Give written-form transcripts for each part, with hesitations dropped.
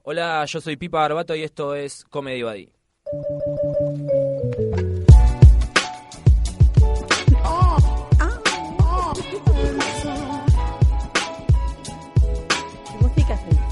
Hola, yo soy Pipa Barbato y esto es Comedy Buddy. Música sensual.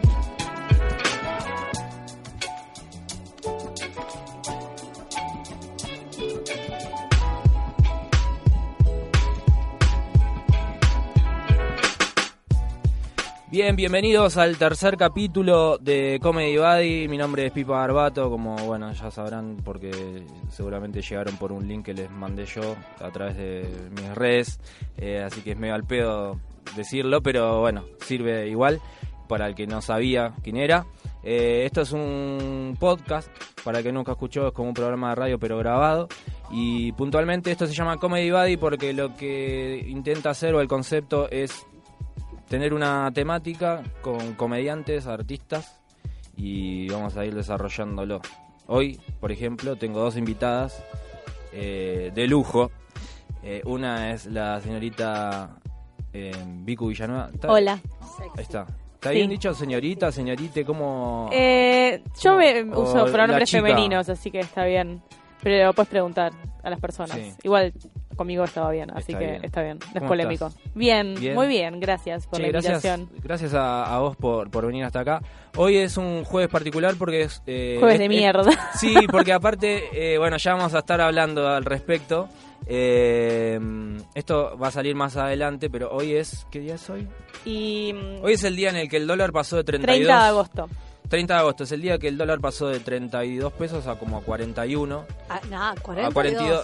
Bien, bienvenidos al tercer capítulo de Comedy Buddy. Mi nombre es Pipa Barbato, como bueno ya sabrán porque seguramente llegaron por un link que les mandé yo a través de mis redes, así que es medio al pedo decirlo, pero bueno, sirve igual para el que no sabía quién era. Esto es un podcast, para el que nunca escuchó, es como un programa de radio pero grabado. Y puntualmente esto se llama Comedy Buddy porque lo que intenta hacer o el concepto es tener una temática con comediantes, artistas, y vamos a ir desarrollándolo. Hoy, por ejemplo, tengo dos invitadas de lujo. Una es la señorita Vicu Villanueva. Hola. Ahí está. ¿Está bien dicho señorita, señorite? ¿Cómo? Yo uso pronombres chica. femeninos, así que está bien. Pero lo puedes preguntar a las personas. Sí. Igual conmigo estaba bien, así Está que bien. está bien. No es ¿Cómo polémico. estás? Bien, Bien. muy bien. Gracias por la invitación. Gracias a vos por venir hasta acá. Hoy es un jueves particular porque es... Jueves de mierda. Sí, porque aparte, bueno, ya vamos a estar hablando al respecto. Esto va a salir más adelante, pero hoy es... ¿Qué día es hoy? Y Hoy es el día en el que el dólar pasó de 32... 30 de agosto. 30 de agosto es el día que el dólar pasó de 32 pesos a como a 41. No, 42. A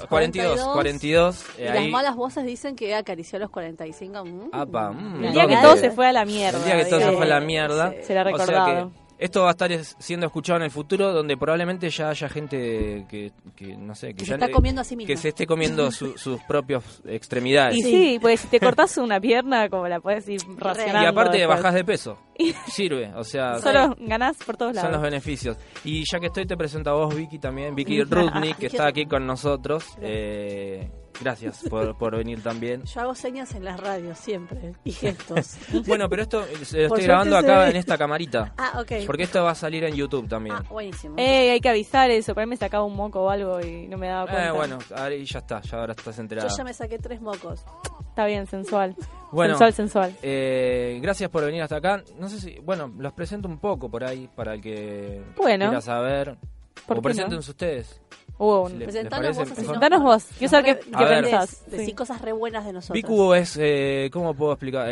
42. Y las malas voces dicen que acarició los 45. Apa, El día que ¿dónde? todo se fue a la mierda. El día que todo se digamos. fue a la mierda. Sí. Será O sea recordado. que esto va a estar siendo escuchado en el futuro, donde probablemente ya haya gente que no sé, Que ya se está comiendo a sí misma. que se esté comiendo sus propias extremidades. Y sí, pues si te cortás una pierna, como la puedes ir racionando. Y aparte después. bajás de peso. Sirve, o sea, Solo ganás por todos son lados. los beneficios. Y ya que estoy, te presento a vos, Vicky, también. Vicky Rudnick, que está aquí con nosotros. Gracias por venir también. Yo hago señas en las radios siempre y gestos. Bueno, pero esto lo Por estoy suerte grabando se acá ve. en esta camarita. Ok. Porque esto va a salir en YouTube también. Buenísimo. Hay que avisar eso. Por ahí me sacaba un moco o algo y no me daba cuenta. Bueno, ahora ya está, ya ahora estás enterada. Yo ya me saqué 3 mocos. Está bien, sensual. Bueno, Sensual. Gracias por venir hasta acá. No sé si, bueno, los presento un poco por ahí para el que Bueno. quiera saber. ¿Por O qué preséntense ustedes. Hubo Si un... les Presentanos parece, vos, así Presentanos vos. Quiero saber qué A ver. pensás. Decí Sí. cosas re buenas de nosotros. Vicu es, ¿cómo puedo explicar?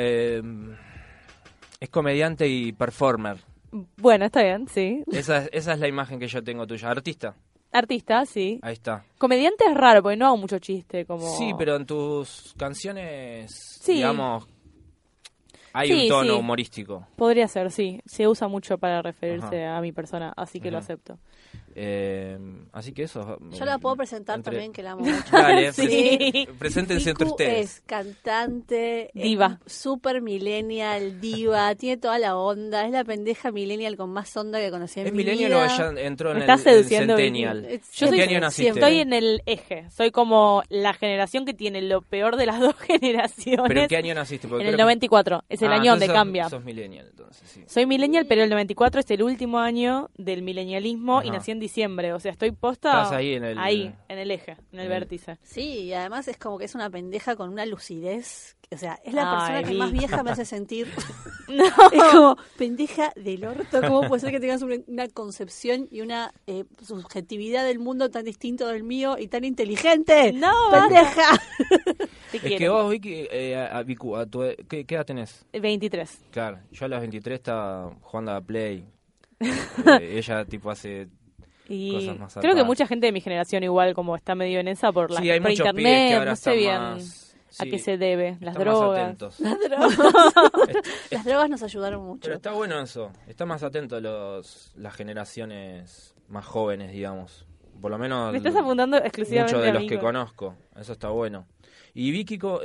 Es comediante y performer. Bueno, está bien, sí. Esa es la imagen que yo tengo tuya. Artista. Artista, sí. Ahí está. Comediante es raro porque no hago mucho chiste. Como... Sí, pero en tus canciones, Sí. digamos, hay Sí, un tono sí. humorístico. Podría ser, sí. Se usa mucho para referirse Ajá. a mi persona, así que lo Ajá. acepto. Así que eso. Yo la puedo presentar también, que la amo mucho. Dale, Sí. preséntense entre Vicu ustedes. es cantante, Diva. super millennial, diva, tiene toda la onda, es la pendeja millennial con más onda que conocí en ¿Es mi millennial vida. o ella entró en Me el estás seduciendo, Centennial? Vicky. Yo ¿En soy- qué año naciste? Estoy en el eje. Soy como la generación que tiene lo peor de las dos generaciones. ¿Pero en qué año naciste? Porque En el creo que- 94. Es el año donde entonces cambia. Sos millennial, entonces, sí. Soy millennial, pero el 94 es el último año del millennialismo y Ajá. nací en diciembre. O sea, estoy posta Estás ahí en el... ahí, en el eje, en el en el- vértice. Sí, y además es como que es una pendeja con una lucidez. O sea, es la Ay, persona que más Vicky. vieja me hace sentir. No. Es como pendeja del orto. ¿Cómo puede ser que tengas una concepción y una subjetividad del mundo tan distinto del mío y tan inteligente? No, ¡Pendeja! Te Es que quiero. vos, Vicky, Vicu, ¿qué edad tenés? 23. Claro, yo a los 23 estaba jugando a Play. Ella, tipo, hace... Y Cosas más creo que zarpadas. mucha gente de mi generación igual como está medio en esa por, Sí, hay por muchos pibes internet, que ahora no sé están bien más... a sí, qué se debe, las están más drogas. atentos. Las drogas. Las drogas nos ayudaron mucho. Pero está bueno eso. Están más atentos las generaciones más jóvenes, digamos. Por lo menos Me estás apuntando exclusivamente muchos de a los mí. que conozco. Eso está bueno. Y Vicu,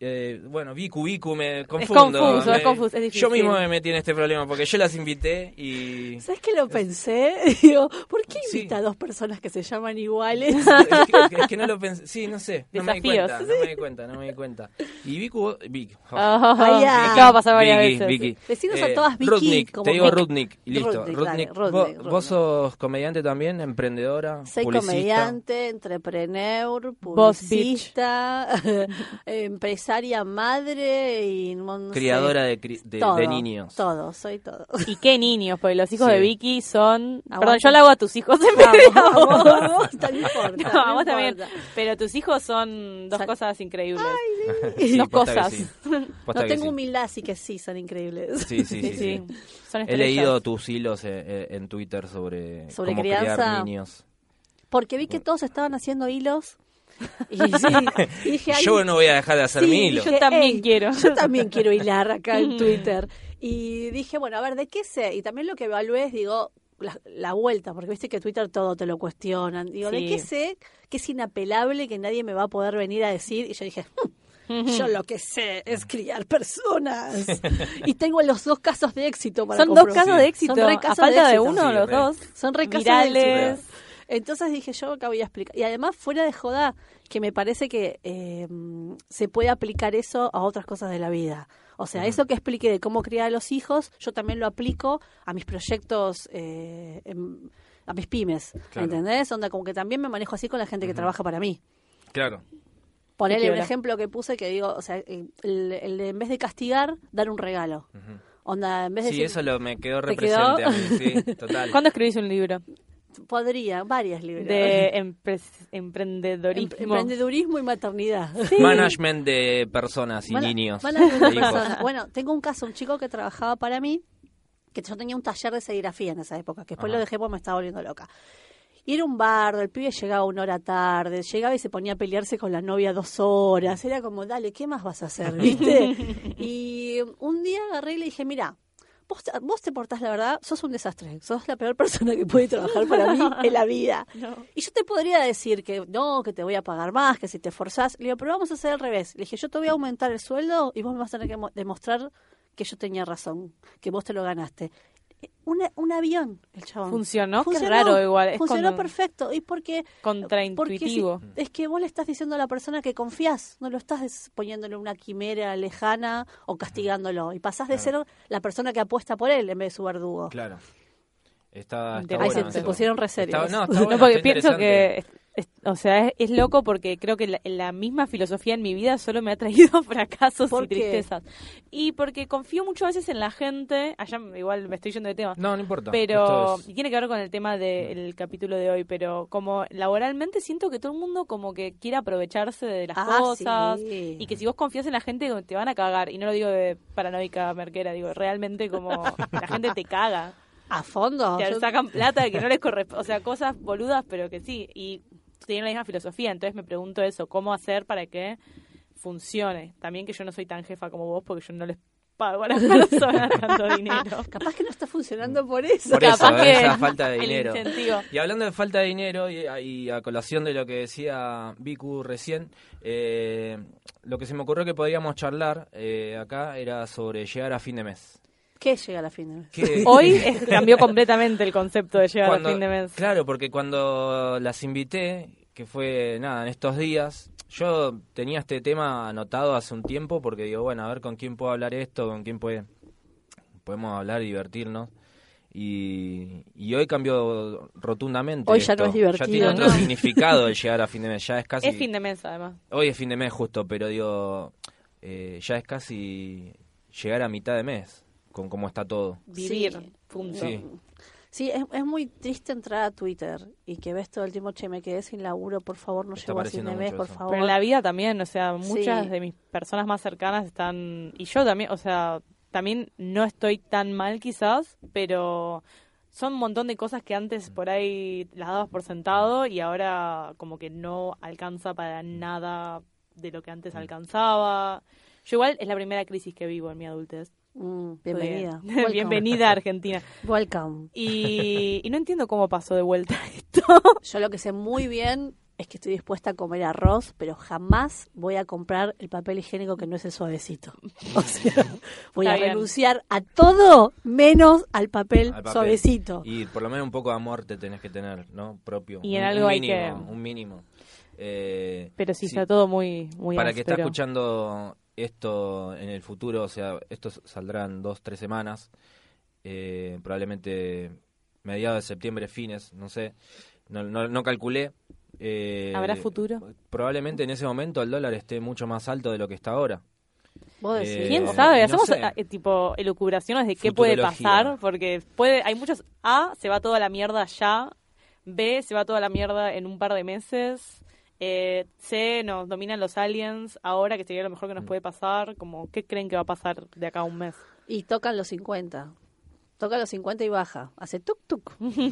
me confundo. Es confuso, es difícil. Yo mismo me metí en este problema porque yo las invité y... ¿Sabes qué lo pensé? Digo, ¿por qué Sí. invita a dos personas que se llaman iguales? Es que no lo pensé. Sí, no sé. No me di cuenta. Y Vicu... Ay, ya. Esto va a pasar varias Vicky, veces. Vicky. Decinos a todas Vicky. Rudnick, como te digo Vic. Rudnick y listo. Rudnick, Rudnick. dale, Rudnick. ¿Vos sos comediante también, emprendedora, Soy publicista? comediante, entrepreneur, Boss publicista, empresaria, madre y no sé, Criadora de todo, niños. Todo, soy todo. ¿Y qué niños? Porque los hijos Sí. de Vicky son... Aguanta. Perdón, yo le hago a tus hijos en vez de a vos. Vamos, no importa. No, a no vos también. importa. Pero tus hijos son dos cosas increíbles. Sí, Dos posta que cosas. sí. No Posta que tengo sí. humildad, así que sí, son increíbles. Sí. Son He estrellas. leído tus hilos en Twitter sobre Sobre cómo crianza. criar niños. Porque vi que todos estaban haciendo hilos. Y, sí, y dije, ay, Yo no voy a dejar de hacer sí, mi hilo. dije, Yo también "Ey, quiero". Yo también quiero hilar acá en Twitter. Y dije, bueno, a ver, ¿de qué sé? Y también lo que evalué es, digo, la vuelta, porque viste que Twitter todo te lo cuestionan. Digo, ¿de Sí. qué sé? Que es inapelable, que nadie me va a poder venir a decir. Y yo dije, yo lo que sé es criar personas. Y tengo los dos casos de éxito para Son dos comprobar. casos de éxito. Son re A casos falta de éxito. uno, Sí, los re. dos. Son re casos de Virales. éxito. Entonces dije, yo acá voy a explicar. Y además, fuera de joda, que me parece que se puede aplicar eso a otras cosas de la vida. O sea, eso que expliqué de cómo criar a los hijos, yo también lo aplico a mis proyectos, a mis pymes. Claro. ¿Entendés? Onda, como que también me manejo así con la gente que trabaja para mí. Claro. Ponerle un piola. ejemplo que puse que digo, o sea, el de en vez de castigar, dar un regalo. Onda, en vez de Sí, decir, eso me quedó ¿Te quedó? represente a mí, sí, total. ¿Cuándo escribís un libro? podría, varias libros. De emprendedorismo. Emprendedurismo y maternidad. Management de personas y niños. Management de e hijos. personas. Bueno, tengo un caso, un chico que trabajaba para mí, que yo tenía un taller de serigrafía en esa época, que después Ajá. lo dejé porque me estaba volviendo loca. Y era un bardo, el pibe llegaba 1 hora tarde, llegaba y se ponía a pelearse con la novia 2 horas. Era como, dale, ¿qué más vas a hacer? ¿Viste? Y un día agarré y le dije, mira, vos te portás, la verdad, sos un desastre. Sos la peor persona que puede trabajar para mí en la vida. No. Y yo te podría decir que no, que te voy a pagar más, que si te esforzás. Le digo, pero vamos a hacer al revés. Le dije, yo te voy a aumentar el sueldo y vos me vas a tener que demostrar que yo tenía razón, que vos te lo ganaste. Un avión, el chabón. Funcionó, qué raro igual. Es Funcionó como perfecto. Y porque contraintuitivo. es que vos le estás diciendo a la persona que confías, no lo estás poniéndole una quimera lejana o castigándolo. Y pasás de ser la persona que apuesta por él en vez de su verdugo. Claro. Está Ahí bueno se eso. pusieron re serios. Está No, bueno, porque está pienso interesante. que o sea, es loco porque creo que la misma filosofía en mi vida solo me ha traído fracasos ¿Por y qué? tristezas. Y porque confío muchas veces en la gente, allá igual me estoy yendo de tema, No importa. pero Esto es- y tiene que ver con el tema del capítulo de hoy, pero como laboralmente siento que todo el mundo como que quiere aprovecharse de las cosas sí. y que si vos confías en la gente te van a cagar, y no lo digo de paranoica merquera, digo realmente como la gente te caga. A fondo. Te Yo- sacan plata que no les corresponde, o sea, cosas boludas, pero que sí, y tienen la misma filosofía, entonces me pregunto eso, ¿cómo hacer para que funcione? También que yo no soy tan jefa como vos, porque yo no les pago a las personas tanto dinero. Capaz que no está funcionando por eso. Por eso, Capaz que esa falta de el dinero. incentivo. Y hablando de falta de dinero, y a colación de lo que decía Vicu recién, lo que se me ocurrió que podríamos charlar acá era sobre llegar a fin de mes. ¿Qué llega a la fin de mes? Que- Hoy cambió completamente el concepto de llegar cuando- a fin de mes. Claro, porque cuando las invité, que fue nada, en estos días, yo tenía este tema anotado hace un tiempo porque digo, bueno, a ver con quién puedo hablar esto, con quién podemos hablar y divertirnos. Y hoy cambió rotundamente. Hoy ya esto. no es divertido, Ya tiene otro ¿no? significado el llegar a fin de mes. Ya es casi. Es fin de mes, además. Hoy es fin de mes justo, pero digo, ya es casi llegar a mitad de mes con cómo está todo. Vivir, Sí. punto. Sí. Sí, es muy triste entrar a Twitter y que ves todo el tiempo, che, me quedé sin laburo, por favor, no Está llego a fin pareciendo de mes, mucho por eso. favor. Pero en la vida también, o sea, muchas Sí. de mis personas más cercanas están, y yo también, o sea, también no estoy tan mal quizás, pero son un montón de cosas que antes por ahí las dabas por sentado y ahora como que no alcanza para nada de lo que antes alcanzaba. Yo igual es la primera crisis que vivo en mi adultez. Bienvenida. Estoy- Bienvenida a Argentina. Welcome. Y no entiendo cómo pasó de vuelta esto. Yo lo que sé muy bien es que estoy dispuesta a comer arroz, pero jamás voy a comprar el papel higiénico que no es el suavecito. O sea, voy Está a bien. renunciar a todo menos al papel Al papel. suavecito. Y por lo menos un poco de amor te tenés que tener, ¿no? Propio. Y en Un algo hay mínimo, que- un mínimo. Pero sí, está todo muy Para que está áspero. escuchando esto en el futuro, o sea, esto saldrá en 2-3 semanas, probablemente mediados de septiembre, fines, no sé, no calculé. ¿Habrá futuro? Probablemente en ese momento el dólar esté mucho más alto de lo que está ahora. Vos decís, ¿Quién no sabe? Hacemos sé. tipo elucubraciones de qué puede Futurología. pasar, porque hay muchos. A, se va toda la mierda ya. B, se va toda la mierda en un par de meses. C, nos dominan los aliens ahora, que sería lo mejor que nos puede pasar. Como, ¿qué creen que va a pasar de acá a un mes? y tocan los 50. Toca los 50 y baja. Hace tuk tuk.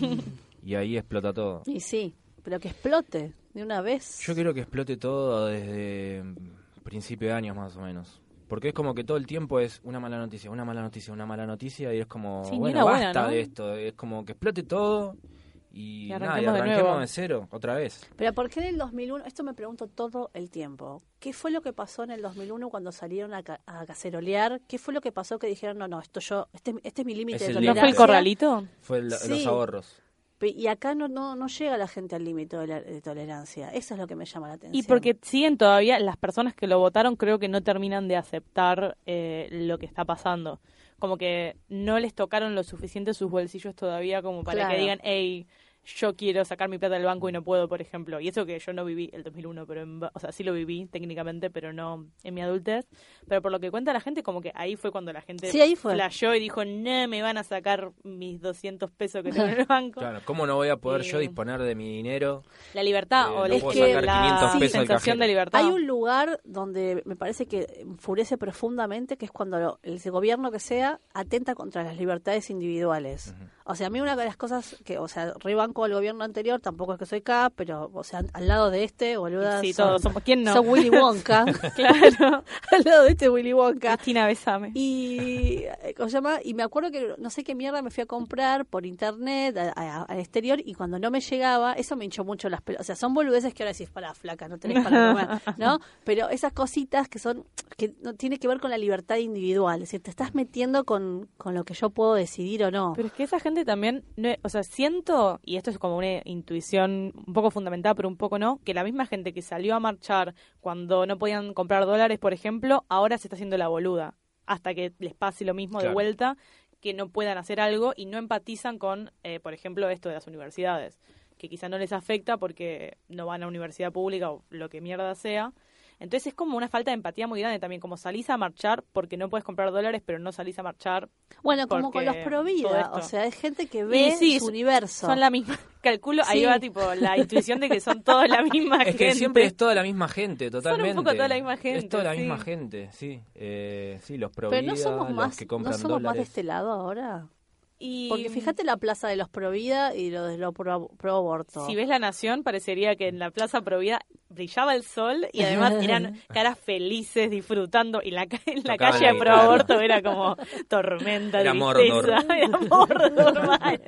Y ahí explota todo. Y sí, pero que explote de una vez. Yo quiero que explote todo desde principio de años más o menos. Porque es como que todo el tiempo es una mala noticia, una mala noticia, una mala noticia y es como, Sí, ni bueno, una basta buena, ¿no? de esto. Es como que explote todo y, Y nada, y arranquemos de arranquemos nuevo. de cero otra vez. Pero ¿por qué en el 2001? Esto me pregunto todo el tiempo. ¿Qué fue lo que pasó en el 2001 cuando salieron a cacerolear? ¿Qué fue lo que pasó que dijeron, no, este es mi límite Es de el tolerancia? ¿No fue el corralito? Fue Sí. los ahorros. Y acá no llega la gente al límite de tolerancia. Eso es lo que me llama la atención. Y porque siguen todavía, las personas que lo votaron creo que no terminan de aceptar lo que está pasando. Como que no les tocaron lo suficiente sus bolsillos todavía como para Claro. que digan, hey, yo quiero sacar mi plata del banco y no puedo, por ejemplo. Y eso que yo no viví el 2001, pero o sea, sí lo viví técnicamente, pero no en mi adultez. Pero por lo que cuenta la gente, como que ahí fue cuando la gente Sí, ahí fue. flasheó y dijo, no, me van a sacar mis 200 pesos que tengo en el banco. Claro, ¿cómo no voy a poder Sí. yo disponer de mi dinero? La libertad No o puedo la sacar 500 pesos del sensación cajero. de libertad. Hay un lugar donde me parece que enfurece profundamente, que es cuando el gobierno que sea atenta contra las libertades individuales. O sea, a mí una de las cosas que, o sea, rebanco al gobierno anterior, tampoco es que soy K, pero, o sea, al lado de este, boluda, Sí, todos somos. ¿Quién no? son Willy Wonka. Claro. Al lado de este Willy Wonka. Cristina, besame. Y, ¿cómo se llama? Y me acuerdo que no sé qué mierda me fui a comprar por internet al exterior y cuando no me llegaba, eso me hinchó mucho las pelotas. O sea, son boludeces que ahora decís, para flaca, no tenés para comer, ¿no? Pero esas cositas que no tiene que ver con la libertad individual. Es decir, te estás metiendo con lo que yo puedo decidir o no. Pero es que esa gente también, o sea, siento, y esto es como una intuición un poco fundamentada, pero un poco no, que la misma gente que salió a marchar cuando no podían comprar dólares, por ejemplo, ahora se está haciendo la boluda, hasta que les pase lo mismo de Claro. vuelta, que no puedan hacer algo y no empatizan con, por ejemplo, esto de las universidades, que quizá no les afecta porque no van a universidad pública o lo que mierda sea. Entonces es como una falta de empatía muy grande también, como salís a marchar porque no puedes comprar dólares, pero no salís a marchar. Bueno, como con porque los pro todo vida, esto. o sea, es gente que ve sí, su universo. Son la misma, calculo, ahí Sí. va tipo la intuición de que son todos la misma Es gente. que siempre es toda la misma gente, totalmente. poco toda la misma gente, Es toda la sí. misma gente, sí. Sí, los pro Pero no vida, somos los más, que no compran somos más de dólares. este lado ahora. Y Porque fíjate la plaza de los pro vida y lo de los pro aborto. si ves La Nación, parecería que en la Plaza Prohibida brillaba el sol y además eran caras felices disfrutando y en la Tocaba calle la de guitarra. Proaborto era como tormenta, Era tristeza, Mordor. era Mordor mal.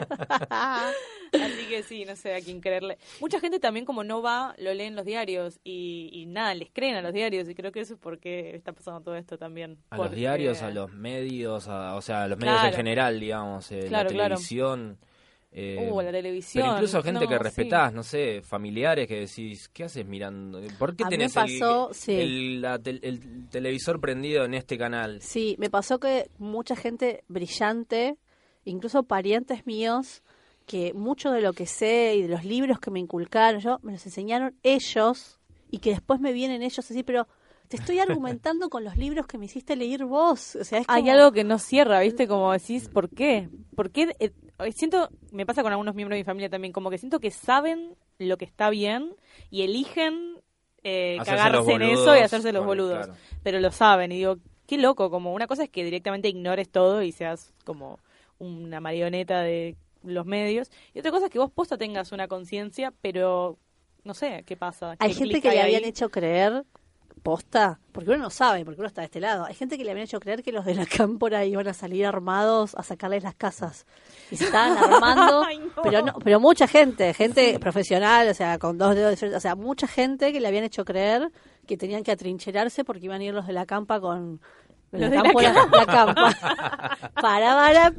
Así que sí, no sé a quién creerle. Mucha gente también como no va, lo lee en los diarios y nada, les creen a los diarios y creo que eso es porque está pasando todo esto también. A los porque- diarios, a los medios, o sea, a los medios Claro. en general, digamos, Claro, la claro. televisión. La televisión. Pero incluso gente no, que sí. respetás, no sé, familiares que decís, ¿qué haces mirando? ¿Por qué A mí tenés me pasó, sí. el televisor prendido en este canal? Sí, me pasó que mucha gente brillante, incluso parientes míos, que mucho de lo que sé y de los libros que me inculcaron, me los enseñaron ellos y que después me vienen ellos así, pero te estoy argumentando con los libros que me hiciste leer vos. O sea, es Hay como- algo que no cierra, ¿viste? Como decís, ¿por qué? ¿Por qué? Siento, me pasa con algunos miembros de mi familia también, como que siento que saben lo que está bien y eligen Hacerse cagarse los en eso boludos, y hacerse los bueno, boludos. claro. Pero lo saben y digo, qué loco, como una cosa es que directamente ignores todo y seas como una marioneta de los medios y otra cosa es que vos posta tengas una conciencia, pero no sé qué pasa. Hay ¿Qué gente clic que le hay habían ahí? hecho creer posta, porque uno no sabe, porque uno está de este lado. Hay gente que le habían hecho creer que los de la cámpora iban a salir armados a sacarles las casas. Y se estaban armando, Ay, no. pero mucha gente profesional, o sea, con 2 dedos de frente, o sea, mucha gente que le habían hecho creer que tenían que atrincherarse porque iban a ir los de la campa con... Los de la campa. Para.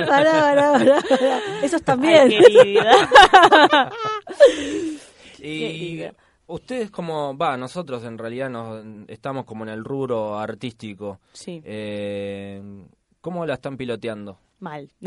Esos también. Ay, querida. Y ustedes nosotros en realidad estamos como en el rubro artístico. Sí. ¿Cómo la están piloteando? Mal, ¿no?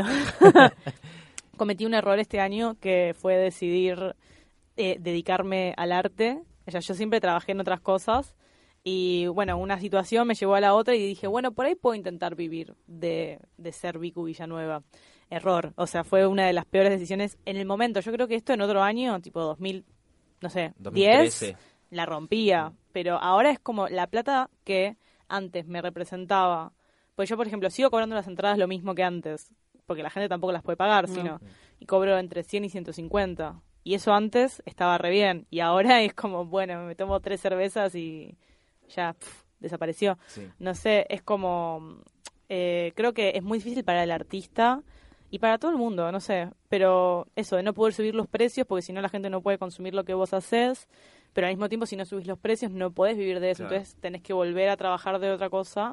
Cometí un error este año que fue decidir dedicarme al arte. O sea, yo siempre trabajé en otras cosas y, bueno, una situación me llevó a la otra y dije, bueno, por ahí puedo intentar vivir de ser Vicu Villanueva. Error, o sea, fue una de las peores decisiones en el momento. Yo creo que esto en otro año, tipo 2000, no sé, 2013. 10, la rompía. Pero ahora es como la plata que antes me representaba. Pues yo, por ejemplo, sigo cobrando las entradas lo mismo que antes, porque la gente tampoco las puede pagar, sino y cobro entre 100 y 150. Y eso antes estaba re bien. Y ahora es como, bueno, me tomo 3 cervezas y ya desapareció. Sí. No sé, es como... creo que es muy difícil para el artista y para todo el mundo, no sé. Pero eso, de no poder subir los precios, porque si no la gente no puede consumir lo que vos haces. Pero al mismo tiempo, si no subís los precios, no podés vivir de eso. Claro. Entonces tenés que volver a trabajar de otra cosa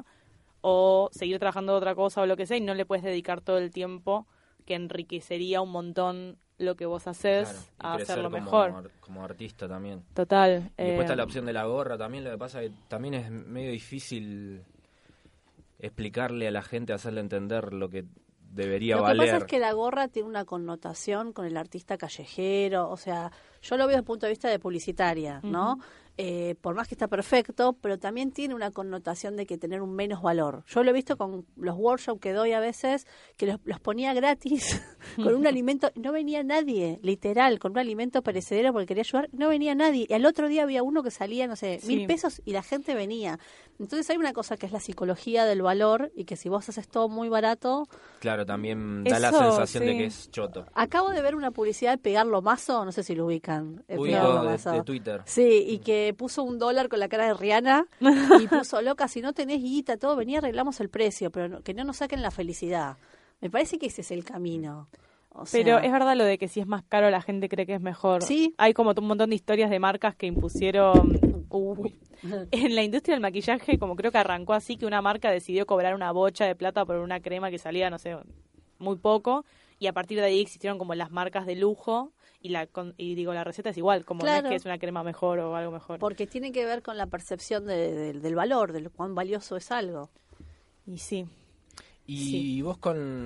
o seguir trabajando de otra cosa o lo que sea, y no le puedes dedicar todo el tiempo que enriquecería un montón lo que vos haces Claro, y a hacerlo crecer mejor. como artista también. Total. Y después está la opción de la gorra también. Lo que pasa es que también es medio difícil explicarle a la gente, hacerle entender lo que debería Lo que valer. pasa es que la gorra tiene una connotación con el artista callejero, o sea, yo lo veo desde el punto de vista de publicitaria, ¿no? Por más que está perfecto, pero también tiene una connotación de que tener un menos valor. Yo lo he visto con los workshops que doy a veces, que los ponía gratis con un alimento, no venía nadie, literal, con un alimento perecedero porque quería ayudar, no venía nadie. Y al otro día había uno que salía, no sé, 1.000 pesos y la gente venía. Entonces hay una cosa que es la psicología del valor y que si vos haces todo muy barato... Claro, también da la Eso, sensación de sí. que es choto. Acabo de ver una publicidad de Pegarlo Mazo, no sé si lo ubican. Ubico Pegarlo de Mazo. Twitter. Sí, y que puso $1 con la cara de Rihanna y puso, loca, si no tenés guita, todo, vení, arreglamos el precio, pero que no nos saquen la felicidad. Me parece que ese es el camino. O sea, Pero es verdad lo de que si es más caro la gente cree que es mejor. Sí. Hay como un montón de historias de marcas que impusieron... En la industria del maquillaje, como creo que arrancó así, que una marca decidió cobrar una bocha de plata por una crema que salía, no sé, muy poco, y a partir de ahí existieron como las marcas de lujo, y la receta es igual, como no Claro. es que es una crema mejor o algo mejor. Porque tiene que ver con la percepción del valor, de cuán valioso es algo. Y sí. ¿Y Sí. vos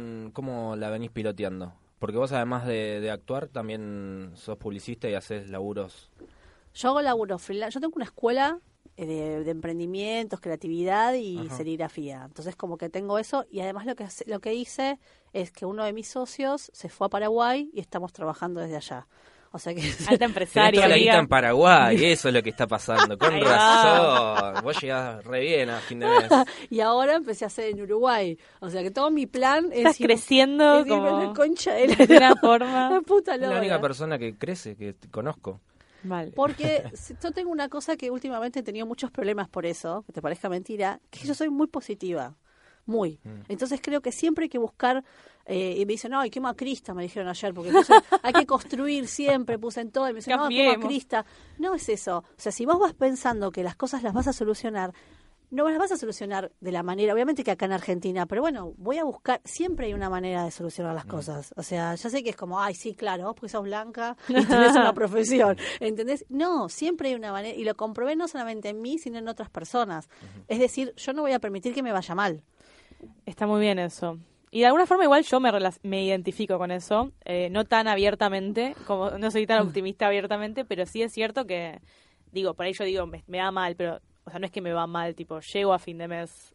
cómo la venís piloteando? Porque vos además de actuar también sos publicista y haces laburos. Yo hago laburo freelance. Yo tengo una escuela de emprendimientos, creatividad y Ajá. serigrafía. Entonces como que tengo eso y además lo que hice es que uno de mis socios se fue a Paraguay y estamos trabajando desde allá. O sea que Alta Tenés empresaria, toda la guita amiga. en Paraguay, eso es lo que está pasando. Con Ahí va. razón. Vos llegás re bien a fin de mes. y ahora empecé a hacer en Uruguay. O sea que todo mi plan Estás es creciendo es irme a como la concha de de una la forma puta Es la lora. única persona que crece que conozco. mal. Porque yo tengo una cosa que últimamente he tenido muchos problemas por eso, que te parezca mentira, que yo soy muy positiva. Muy. Entonces creo que siempre hay que buscar, y me dicen, ay, qué macrista, me dijeron ayer, porque entonces hay que construir siempre, puse en todo, y me dicen, no, qué Cambiemos. macrista. No es eso. O sea, si vos vas pensando que las cosas las vas a solucionar, no las vas a solucionar de la manera, obviamente que acá en Argentina, pero bueno, voy a buscar, siempre hay una manera de solucionar las cosas. O sea, ya sé que es como, ay, sí, claro, vos porque sos blanca y tenés una profesión, ¿entendés? No, siempre hay una manera, y lo comprobé no solamente en mí, sino en otras personas. Es decir, yo no voy a permitir que me vaya mal. Está muy bien eso. Y de alguna forma igual yo me identifico con eso, no tan abiertamente, como no soy tan optimista abiertamente, pero sí es cierto que, digo, por ahí yo digo, me va mal, pero, o sea, no es que me va mal, tipo, llego a fin de mes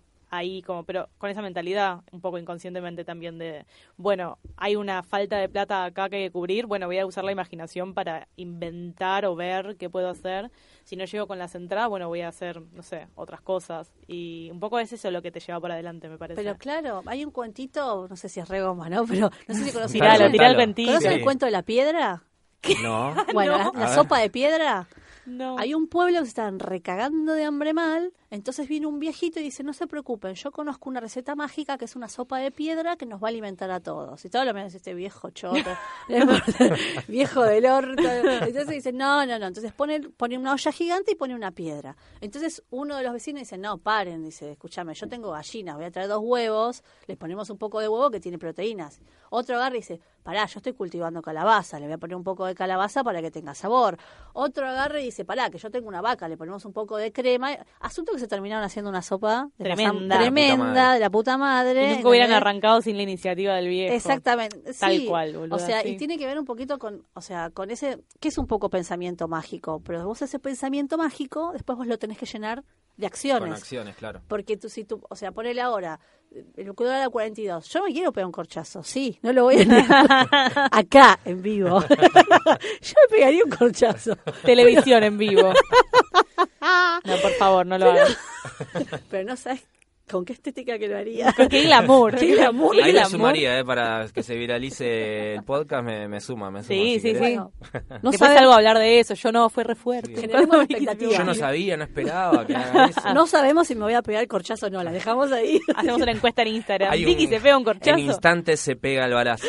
ahí como, pero con esa mentalidad, un poco inconscientemente también de, bueno, hay una falta de plata acá que hay que cubrir, bueno, voy a usar la imaginación para inventar o ver qué puedo hacer. Si no llego con las entradas, bueno, voy a hacer, no sé, otras cosas. Y un poco es eso lo que te lleva por adelante, me parece. Pero claro, hay un cuentito, no sé si es re goma, ¿no? Pero no sé si conocen. Tiralo, Contalo. tirá el cuentito. ¿Conocen Sí. el cuento de la piedra? No. Bueno, No. la A ver. sopa de piedra. No. Hay un pueblo que se están recagando de hambre mal, entonces viene un viejito y dice, no se preocupen, yo conozco una receta mágica que es una sopa de piedra que nos va a alimentar a todos. Y todo lo menos este viejo choto, viejo del orto. Entonces dice, no. Entonces pone una olla gigante y pone una piedra. Entonces uno de los vecinos dice, no, paren, dice, escúchame, yo tengo gallinas, voy a traer 2 huevos, les ponemos un poco de huevo que tiene proteínas. Otro agarra y dice, pará, yo estoy cultivando calabaza, le voy a poner un poco de calabaza para que tenga sabor. Otro agarra y dice, pará, que yo tengo una vaca, le ponemos un poco de crema. Asunto que se terminaron haciendo una sopa de Tremenda. de la puta madre. Y nunca hubieran arrancado sin la iniciativa del viejo. Exactamente, sí. Tal cual, boludo. O sea, sí. y tiene que ver un poquito con ese, que es un poco pensamiento mágico, pero vos ese pensamiento mágico, después vos lo tenés que llenar de acciones. Con acciones, claro. Porque tú, o sea, ponele ahora, el cuidado de la 42. Yo me quiero pegar un corchazo, sí, no lo voy a negar. Acá, en vivo. Yo me pegaría un corchazo. Televisión en vivo. No, por favor, no lo hagas. Pero no sabes con qué estética que lo haría. Con qué glamour. Qué glamour. Ahí me glamour. sumaría, para que se viralice el podcast, me suma. Sí, si sí, querés. sí. No Después sabe- salgo a hablar de eso. Yo no, fue re fuerte. Sí. Generemos expectativa. Yo no sabía, no esperaba que haga eso. No sabemos si me voy a pegar el corchazo o no, la dejamos ahí. Hacemos una encuesta en Instagram. Hay Vicky se pega un corchazo. En instantes se pega el balazo.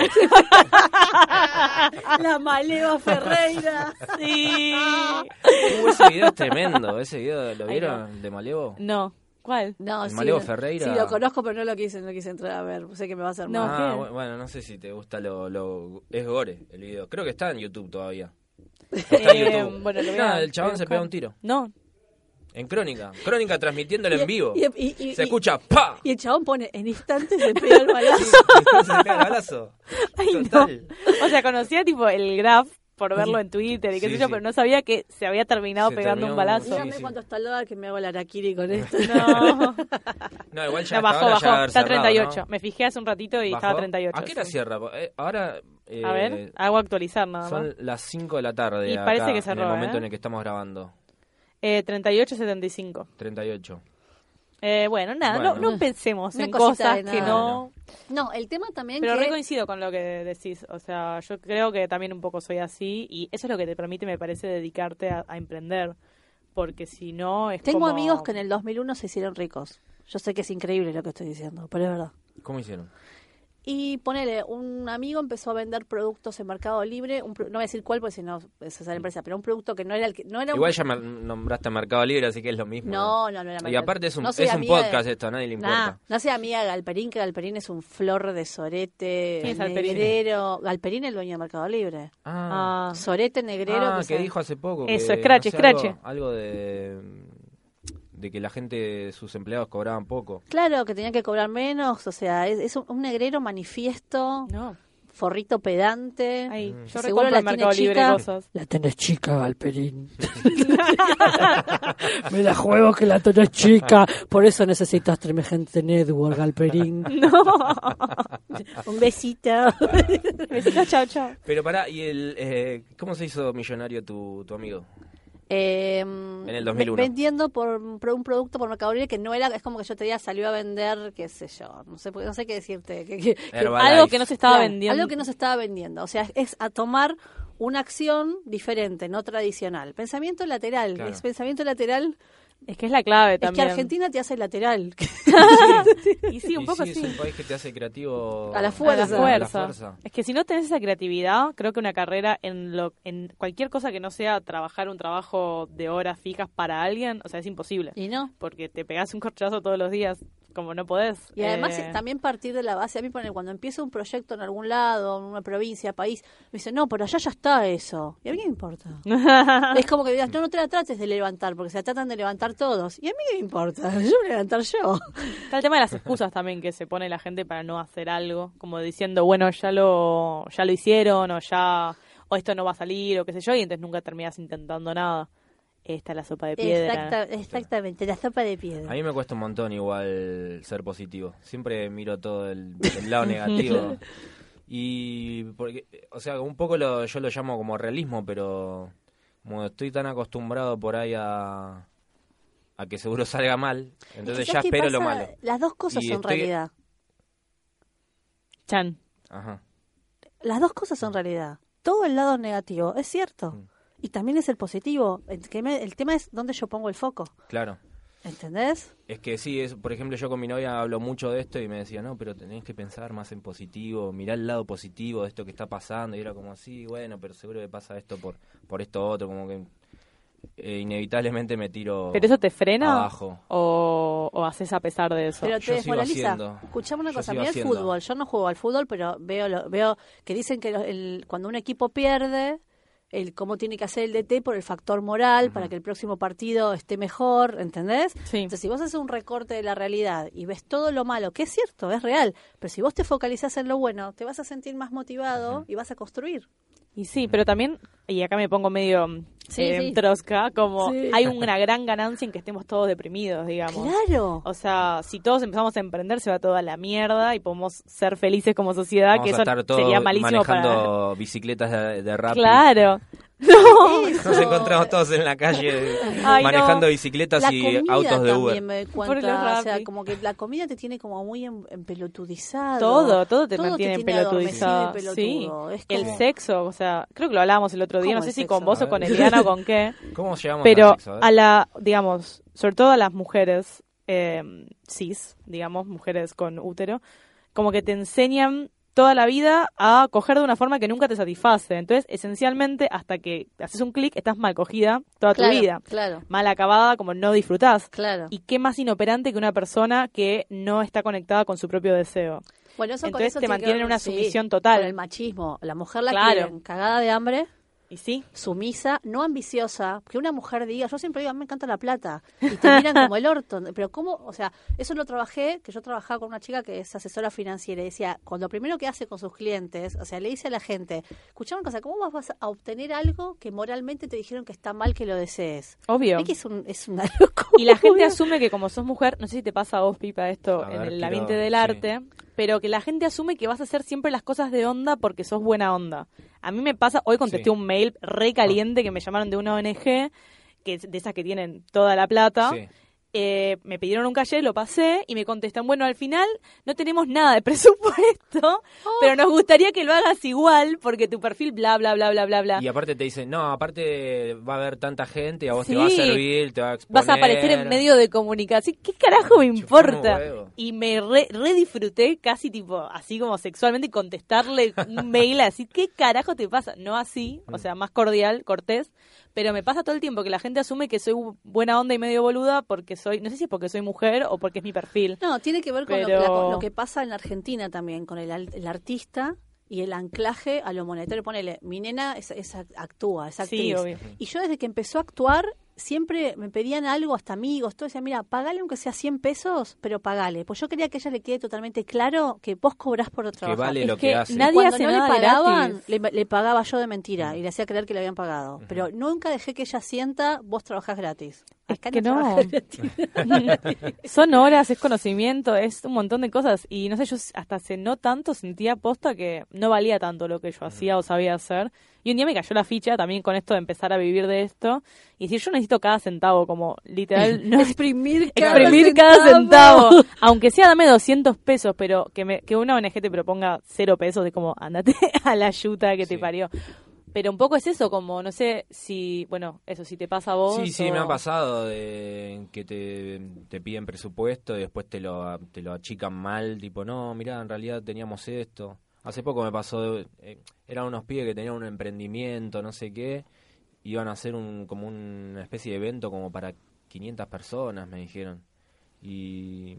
La Maleva Ferreira. Sí. Ese video es tremendo. ¿Ese video lo vieron de Malevo? No. ¿Cuál? No, ¿El sí, Malevo Ferreira? Sí, lo conozco, pero no quise entrar a ver. Sé que me va a hacer No. mal. ¿qué? Bueno, no sé si te gusta es gore el video. Creo que está en YouTube todavía. Está en YouTube. Bueno, lo voy No, a- el chabón voy a se buscar. pega un tiro. No. En Crónica. Crónica transmitiéndolo en vivo. Y Se escucha ¡pa! Y el chabón pone, en instantes se pega el balazo. Se pega el balazo. Ay, Total. no. O sea, conocía tipo el graph por verlo en Twitter y qué Sí, sé yo, sí. pero no sabía que se había terminado Se pegando terminó un balazo. Sí, Dígame sí. cuánto está el dólar que me hago el araquiri con esto. No. No, igual ya No, hasta bajó, ahora ya va a bajó. haber Está cerrado, 38. ¿no? Me fijé hace un ratito y ¿Bajó? estaba 38. ¿A qué hora sí. cierra? Ahora A ver, hago actualizar nada más. son las 5 de la tarde Y acá, parece que en cerró, el momento ¿eh? en el que estamos grabando. 38.75. 38. Bueno, nada, Bueno. No pensemos Una en cosita cosas de que nada. no... No, el tema también Pero que... re coincido con lo que decís. O sea, yo creo que también un poco soy así y eso es lo que te permite, me parece, dedicarte a emprender. Porque si no es Tengo como... amigos que en el 2001 se hicieron ricos. Yo sé que es increíble lo que estoy diciendo, pero es verdad. ¿Cómo hicieron? Y ponele, un amigo empezó a vender productos en Mercado Libre, no voy a decir cuál porque si no es esa empresa, pero un producto que no era el que... No era Igual ya me nombraste a Mercado Libre, así que es lo mismo. No era Y aparte es un, no soy es un amiga de- podcast esto, a nadie le importa. Nah, no sé amiga de Galperín, que Galperín es un flor de sorete, ¿Quién es Galperín? negrero. Galperín es el dueño de Mercado Libre. Ah, Sorete, negrero. que sabe- dijo hace poco. Eso, que, escrache, no sé, escrache. Algo de que la gente, sus empleados cobraban poco. Claro, que tenían que cobrar menos, o sea, es un negrero manifiesto, no. forrito pedante. Ay, yo Seguro recompro la en Mercado tiene Libre chica. cosas. La tenés chica, Galperín. Me la juego que la tenés chica. Por eso necesitas Tremegente Network, Galperín. No. Un besito. Besitos, chao, chao. Pero pará, ¿y cómo se hizo millonario tu amigo? En el 2001. Vendiendo por un producto por Mercado Libre que no era, es como que yo te diga, salió a vender, qué sé yo, no sé qué decirte. Herbalife. Algo que no se estaba Claro, vendiendo. Algo que no se estaba vendiendo. O sea, es a tomar una acción diferente, no tradicional. Pensamiento lateral. Claro. Es pensamiento lateral. Es que es la clave Es que también. Argentina te hace lateral. Y sí, un poco sí, así. es un país que te hace creativo A la fuerza. A A la fuerza. Es que si no tenés esa creatividad, creo que una carrera en cualquier cosa que no sea trabajar un trabajo de horas fijas para alguien, o sea, es imposible. Y no. Porque te pegás un corchazo todos los días, como no podés. Y además también partir de la base, a mí cuando empiezo un proyecto en algún lado, en una provincia, país, me dicen, no, pero allá ya está eso. ¿Y a mí qué me importa? Es como que digas, no te la trates de levantar, porque se la tratan de levantar todos. ¿Y a mí qué me importa? Yo me voy a levantar yo. Está el tema de las excusas también que se pone la gente para no hacer algo, como diciendo, bueno, ya lo hicieron, o esto no va a salir, o qué sé yo, y entonces nunca terminas intentando nada. Esta es la sopa de piedra. Exactamente, la sopa de piedra. A mí me cuesta un montón igual ser positivo. Siempre miro todo el lado negativo. Y, porque, o sea, un poco yo lo llamo como realismo, pero como estoy tan acostumbrado por ahí a que seguro salga mal, entonces ya ¿Sabes qué espero lo pasa? malo. Las dos cosas Y son estoy- realidad. Chan. Ajá. Las dos cosas son realidad. Todo el lado negativo, es cierto. y también es el positivo. El tema es dónde yo pongo el foco. Claro. ¿Entendés? Es que sí, por ejemplo, yo con mi novia hablo mucho de esto y me decía, no, pero tenés que pensar más en positivo, mirar el lado positivo de esto que está pasando. Y era como, sí, bueno, pero seguro que pasa esto por esto otro, como que inevitablemente me tiro ¿Pero eso te frena? Abajo. ¿O haces a pesar de eso? Pero te Yo sigo desmoraliza. haciendo. Escuchame una Yo cosa, sigo mira el haciendo. fútbol. Yo no juego al fútbol, pero veo que dicen que cuando un equipo pierde, cómo tiene que hacer el DT por el factor moral, para que el próximo partido esté mejor, ¿entendés? Sí. Entonces, si vos haces un recorte de la realidad y ves todo lo malo, que es cierto, es real, pero si vos te focalizás en lo bueno, te vas a sentir más motivado y vas a construir. Y sí, pero también, y acá me pongo medio Sí. trosca, como Sí. hay una gran ganancia en que estemos todos deprimidos, digamos. ¡Claro! O sea, si todos empezamos a emprender, se va toda la mierda y podemos ser felices como sociedad, Vamos que a eso estar todos sería malísimo manejando bicicletas de rap. Claro. Eso. Nos encontramos todos en la calle Ay, manejando no. bicicletas La y comida autos de Uber. también me Por cuenta, los o sea, Rappi. como que la comida te tiene como muy empelotudizado. Todo te mantiene tiene pelotudizado. adormecido y Sí, pelotudo. Es el como- sexo, o sea, creo que lo hablábamos el otro día, ¿Cómo no sé el si sexo? con vos A o con ver. Eliana o con qué, ¿Cómo llegamos pero al sexo? a la, digamos, sobre todo a las mujeres cis, digamos, mujeres con útero, como que te enseñan toda la vida a coger de una forma que nunca te satisface. Entonces, esencialmente, hasta que haces un clic, estás mal cogida toda tu vida. Claro, Mal acabada, como no disfrutás. claro. Y qué más inoperante que una persona que no está conectada con su propio deseo. Bueno, eso con Entonces eso te tiene que mantienen ver, en una sí, sumisión total. con el machismo. La mujer la Claro. quieren cagada de hambre, ¿Y sí? sumisa, no ambiciosa. Que una mujer diga, yo siempre digo, a mí me encanta la plata. Y te miran como el orto. Pero ¿cómo? O sea, eso lo trabajé, que yo trabajaba con una chica que es asesora financiera. Y decía, cuando lo primero que hace con sus clientes, o sea, le dice a la gente, escuchame una cosa, ¿cómo vas a obtener algo que moralmente te dijeron que está mal que lo desees? Obvio. Es que es una locura. Y la gente asume que como sos mujer, no sé si te pasa a vos, Pipa, esto A en ver, el quiero- ambiente del sí. arte, pero que la gente asume que vas a hacer siempre las cosas de onda porque sos buena onda. A mí me pasa, hoy contesté Sí. un mail re caliente que me llamaron de una ONG, que es de esas que tienen toda la plata. Sí. Me pidieron un calle, lo pasé y me contestan, bueno, al final no tenemos nada de presupuesto, pero nos gustaría que lo hagas igual porque tu perfil bla, bla, bla, bla, bla, bla. Y aparte te dicen, no, aparte va a haber tanta gente y a vos Sí. te va a servir, te va a exponer. Vas a aparecer en medio de comunicación. ¿Qué carajo me importa? huevo. Y me re disfruté casi tipo así como sexualmente y contestarle un mail así. ¿Qué carajo te pasa? No así, o sea, más cordial, cortés. Pero me pasa todo el tiempo que la gente asume que soy buena onda y medio boluda porque soy, no sé si es porque soy mujer o porque es mi perfil. No, tiene que ver con Pero- lo que pasa en la Argentina también, con el artista y el anclaje a lo monetario. Ponele, mi nena actúa, es actriz. Sí, obvio. Y yo desde que empezó a actuar, siempre me pedían algo, hasta amigos, todo. Decía, mira, pagale aunque sea 100 pesos, pero pagale. Pues yo quería que a ella le quede totalmente claro que vos cobrás por trabajar. vale Es lo que que hace. nadie Cuando hace no le nada pagaban, gratis. le pagaba yo de mentira y le hacía creer que le habían pagado. Pero nunca dejé que ella sienta, vos trabajás gratis. Es Acá que no. trabajás gratis. Son horas, es conocimiento, es un montón de cosas. Y no sé, yo hasta hace no tanto sentía posta que no valía tanto lo que yo hacía o sabía hacer. Y un día me cayó la ficha también con esto de empezar a vivir de esto. Y decir, yo necesito cada centavo, como literal, no Exprimir cada centavo. Aunque sea dame 200 pesos, pero que una ONG te proponga 0 pesos, es como, andate a la yuta que te Sí. parió. Pero un poco es eso, como, no sé si, bueno, eso, si te pasa a vos. Sí, o- me ha pasado de que te piden presupuesto y después te lo achican mal, tipo, no, mirá, en realidad teníamos esto. Hace poco me pasó, eran unos pibes que tenían un emprendimiento, no sé qué, iban a hacer como una especie de evento como para 500 personas, me dijeron. Y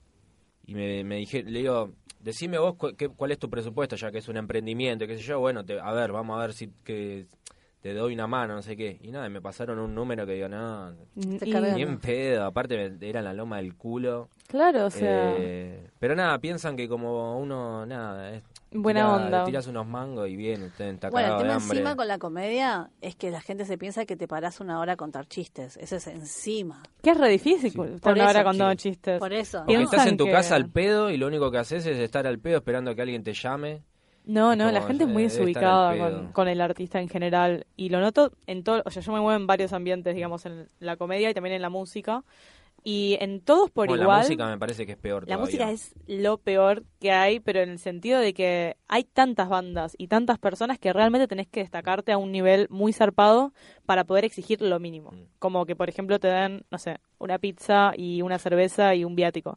me dije, le digo, decime vos cuál es tu presupuesto, ya que es un emprendimiento, qué sé yo, bueno, a ver, vamos a ver si que te doy una mano, no sé qué. Y nada, me pasaron un número que digo, no, Te Y- cargan. ni en pedo, aparte era la loma del culo. Claro, o sea, Pero nada, piensan que como uno, nada, buena onda. tiras unos mangos y bien, usted está Bueno, el cagado de tema hambre. encima con la comedia es que la gente se piensa que te parás una hora a contar chistes. Eso es encima. Que es re difícil Sí. estar Por una hora eso, contando sí. chistes. Por eso. Porque Piensan estás en tu que- casa al pedo y lo único que haces es estar al pedo esperando que alguien te llame. No, Es no, la como, gente es muy debe estar desubicada al pedo. con el artista en general. Y lo noto en todo, o sea, yo me muevo en varios ambientes, digamos, en la comedia y también en la música. Y en todos por bueno, igual. La música me parece que es peor La todavía. música es lo peor que hay, pero en el sentido de que hay tantas bandas y tantas personas que realmente tenés que destacarte a un nivel muy zarpado para poder exigir lo mínimo. Como que, por ejemplo, te dan, no sé, una pizza y una cerveza y un viático.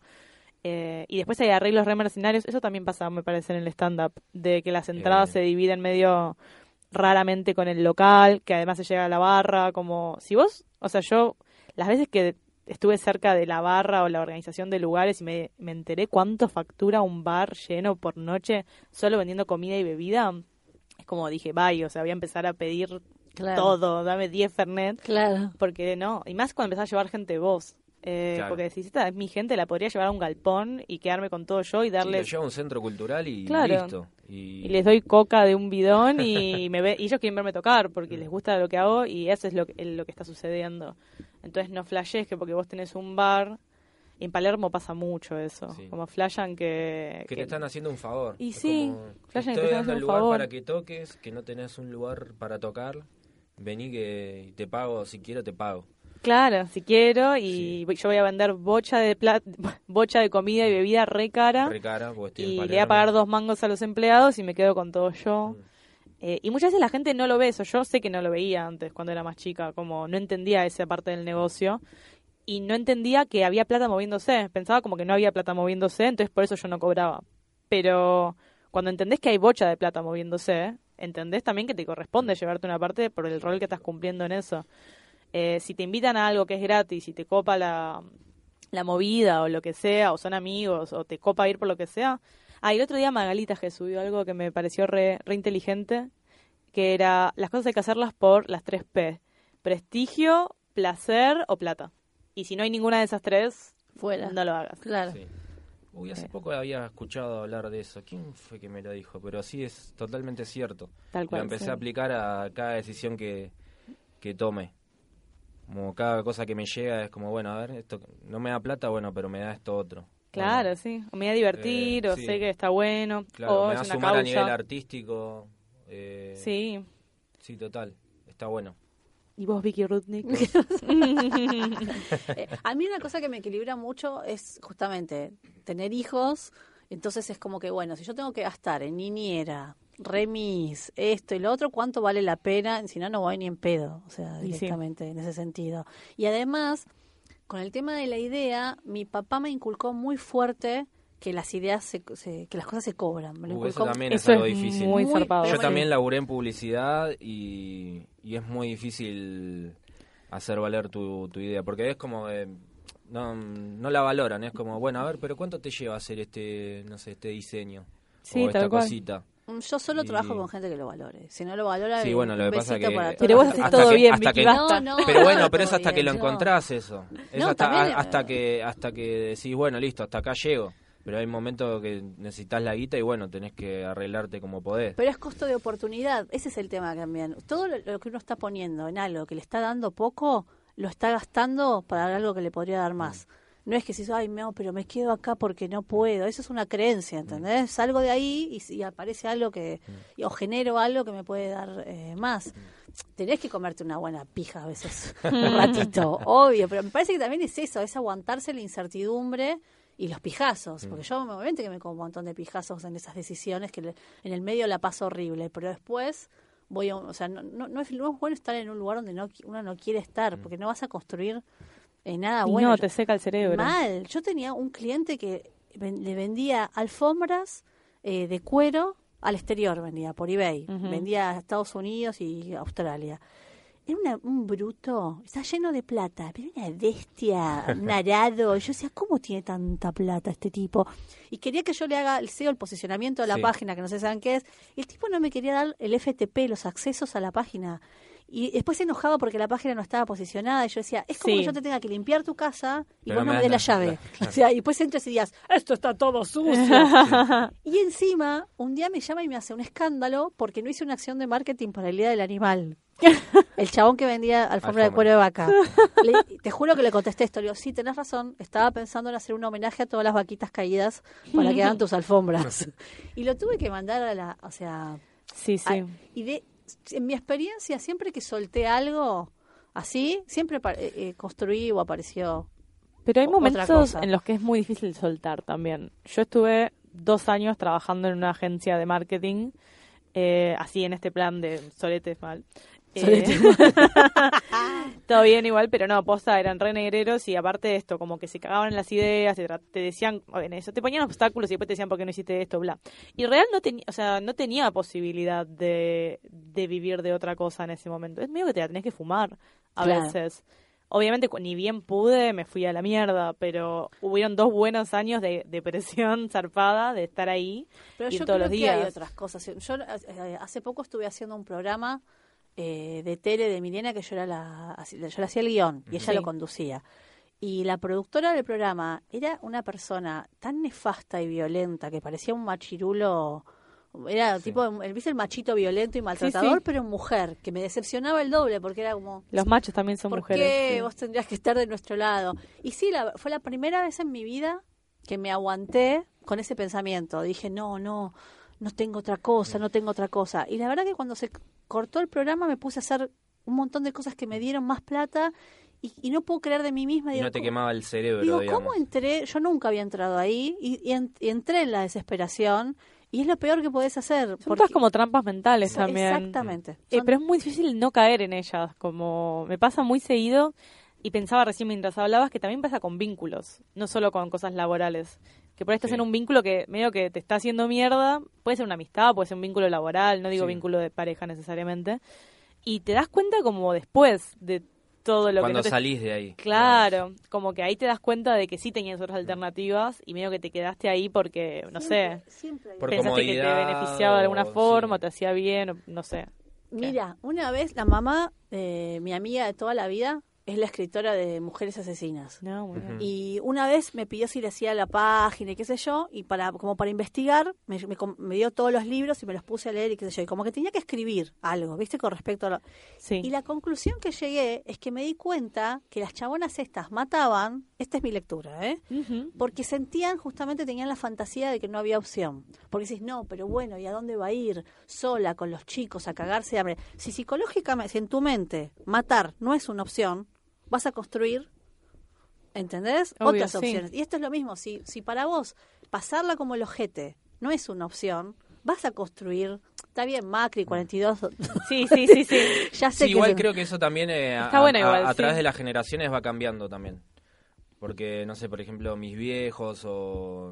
Y después hay arreglos re mercenarios. Eso también pasa, me parece, en el stand-up, de que las entradas se dividen medio raramente con el local, que además se llega a la barra, como si vos, o sea, yo las veces que estuve cerca de la barra o la organización de lugares y me enteré cuánto factura un bar lleno por noche solo vendiendo comida y bebida, es como dije, bye, o sea, voy a empezar a pedir todo, dame 10 Fernet, porque no, y más cuando empezás a llevar gente vos. Porque decís, esta es mi gente, la podría llevar a un galpón y quedarme con todo yo y darles... Sí, lo llevo a un centro cultural y listo. Y les doy coca de un bidón y y ellos quieren verme tocar porque les gusta lo que hago y eso es lo que está sucediendo. Entonces no flashes que porque vos tenés un bar, y en Palermo pasa mucho eso, como flashan que te están haciendo un favor. Y es sí, flashan que te están dando el lugar para que toques, que no tenés un lugar para tocar, vení que te pago, si quiero te pago. Claro, si quiero, y yo voy a vender bocha de comida y bebida re cara y le voy a pagar 2 mangos a los empleados y me quedo con todo yo. Y muchas veces la gente no lo ve eso. Yo sé que no lo veía antes cuando era más chica, como no entendía esa parte del negocio y no entendía que había plata moviéndose. Pensaba como que no había plata moviéndose, entonces por eso yo no cobraba. Pero cuando entendés que hay bocha de plata moviéndose, entendés también que te corresponde llevarte una parte por el rol que estás cumpliendo en eso. Si te invitan a algo que es gratis y te copa la movida o lo que sea, o son amigos, o te copa ir por lo que sea. El otro día Magalita que subió algo que me pareció re inteligente, que era, las cosas hay que hacerlas por las 3 P: prestigio, placer o plata. Y si no hay ninguna de esas 3, fuera, no lo hagas. Claro. Sí. Hace poco había escuchado hablar de eso. ¿Quién fue que me lo dijo? Pero sí, es totalmente cierto. Tal cual, lo empecé a aplicar a cada decisión que tome. Como cada cosa que me llega es como, bueno, a ver, esto no me da plata, bueno, pero me da esto otro. Claro, sí. O me voy a divertir, o sé que está bueno, claro, o me es va a una sumar causa. a nivel artístico. Sí. Sí, total. Está bueno. ¿Y vos, Vicky Rudnick? A mí una cosa que me equilibra mucho es justamente tener hijos. Entonces es como que, bueno, si yo tengo que gastar en niñera, remis, esto y lo otro, ¿cuánto vale la pena? Si no, no voy ni en pedo, o sea, directamente en ese sentido. Y además, con el tema de la idea, mi papá me inculcó muy fuerte que las ideas, que las cosas se cobran. Me lo inculcó. Eso también eso es algo difícil. Muy zarpado. Yo también laburé en publicidad y es muy difícil hacer valer tu idea, porque es como... no la valoran, es como, bueno, a ver, pero ¿cuánto te lleva hacer este diseño? Sí, o esta cosita. Yo solo trabajo con gente que lo valore. Si no lo valora, sí, bueno, lo que pasa que pero vos haces todo bien, Vicky, basta. No, pero bueno, pero es hasta bien, que lo encontrás eso. Es no, hasta que decís, bueno, listo, hasta acá llego. Pero hay momentos que necesitas la guita y bueno, tenés que arreglarte como podés. Pero es costo de oportunidad, ese es el tema también. Todo lo que uno está poniendo en algo que le está dando poco, lo está gastando para algo que le podría dar más. No es que si ay, no, pero me quedo acá porque no puedo. Eso es una creencia, ¿entendés? Salgo de ahí y aparece algo o genero algo que me puede dar más. Tenés que comerte una buena pija a veces, un ratito, obvio. Pero me parece que también es eso, es aguantarse la incertidumbre y los pijazos. Porque yo obviamente que me como un montón de pijazos en esas decisiones que en el medio la paso horrible. Pero después voy o sea, no es bueno estar en un lugar donde uno no quiere estar, porque no vas a construir nada bueno. No, te seca el cerebro. Mal. Yo tenía un cliente que le vendía alfombras de cuero al exterior, vendía por eBay. Vendía a Estados Unidos y Australia. Era un bruto, está lleno de plata, pero una bestia, un arado. Yo decía, ¿cómo tiene tanta plata este tipo? Y quería que yo le haga el SEO, el posicionamiento de la página, que no sé saben qué es. Y el tipo no me quería dar el FTP, los accesos a la página. Y después se enojaba porque la página no estaba posicionada. Y yo decía, es como que yo te tenga que limpiar tu casa y pero vos no me des la llave. Claro. O sea, y después entras y digas, esto está todo sucio. Y encima, un día me llama y me hace un escándalo porque no hice una acción de marketing para el Día del Animal. El chabón que vendía alfombra de cuero de vaca. Te juro que le contesté esto. Le digo, sí, tenés razón. Estaba pensando en hacer un homenaje a todas las vaquitas caídas para que hagan tus alfombras. Y lo tuve que mandar o sea... Sí, sí. En mi experiencia, siempre que solté algo así, siempre construí o apareció Pero hay otra momentos cosa. en los que es muy difícil soltar también. Yo estuve 2 años trabajando en una agencia de marketing, así en este plan de soletes mal. Todo bien igual, pero no, posta, eran re negreros y aparte de esto, como que se cagaban en las ideas, te decían, en eso, te ponían obstáculos y después te decían por qué no hiciste esto, bla. Y real no tenía posibilidad de vivir de otra cosa en ese momento. Es medio que te la tenés que fumar a Claro. veces. Obviamente, ni bien pude, me fui a la mierda, pero hubieron 2 buenos años de depresión zarpada, de estar ahí Pero y yo todos creo los que hay días. otras cosas. Yo hace poco estuve haciendo un programa de tele de Milena que yo la hacía el guión y ella Sí. lo conducía. Y la productora del programa era una persona tan nefasta y violenta que parecía un machirulo. Era tipo, ¿viste el machito violento y maltratador? sí. Pero mujer, que me decepcionaba el doble porque era como... Los machos también son ¿Por mujeres. qué sí. vos tendrías que estar de nuestro lado? Y sí, fue la primera vez en mi vida que me aguanté con ese pensamiento. Dije, no tengo otra cosa, no tengo otra cosa. Y la verdad que cuando se cortó el programa me puse a hacer un montón de cosas que me dieron más plata y no puedo creer de mí misma. Y Digo, no te quemaba el cerebro, digo, digamos. ¿cómo entré? Yo nunca había entrado ahí y entré en la desesperación y es lo peor que podés hacer. Son todas como trampas mentales Son- también. Exactamente. Pero es muy difícil no caer en ellas, como me pasa muy seguido y pensaba recién mientras hablabas que también pasa con vínculos, no solo con cosas laborales. Que por ahí estás Sí. en un vínculo que medio que te está haciendo mierda, puede ser una amistad, puede ser un vínculo laboral, no digo Sí. vínculo de pareja necesariamente, y te das cuenta como después de todo lo Cuando que no te... salís de ahí. Claro, como que ahí te das cuenta de que sí tenías otras alternativas y medio que te quedaste ahí porque, no sé, Siempre hay Por pensaste que te comodidad beneficiaba de alguna o- forma, sí. o te hacía bien, o no sé. Mira, una vez la mamá de mi amiga de toda la vida es la escritora de Mujeres Asesinas. No, muy bien. Ujú. Y una vez me pidió si le hacía la página y qué sé yo, y como para investigar, me dio todos los libros y me los puse a leer y qué sé yo, y como que tenía que escribir algo, ¿viste? Con respecto a lo... Sí. Y la conclusión que llegué es que me di cuenta que las chabonas estas mataban, esta es mi lectura, ¿eh? Ujú. Porque sentían, justamente tenían la fantasía de que no había opción. Porque decís, no, pero bueno, ¿y a dónde va a ir? Sola, con los chicos, a cagarse de hambre. Si psicológicamente, si en tu mente matar no es una opción, vas a construir, ¿entendés? Obvio, Otras sí. opciones. Y esto es lo mismo, si para vos pasarla como el ojete no es una opción, vas a construir, está bien, Macri, 42, Sí. ya sé Sí, igual que... creo que eso también Está bueno igual, a través sí. de las generaciones va cambiando también. Porque, no sé, por ejemplo, mis viejos o,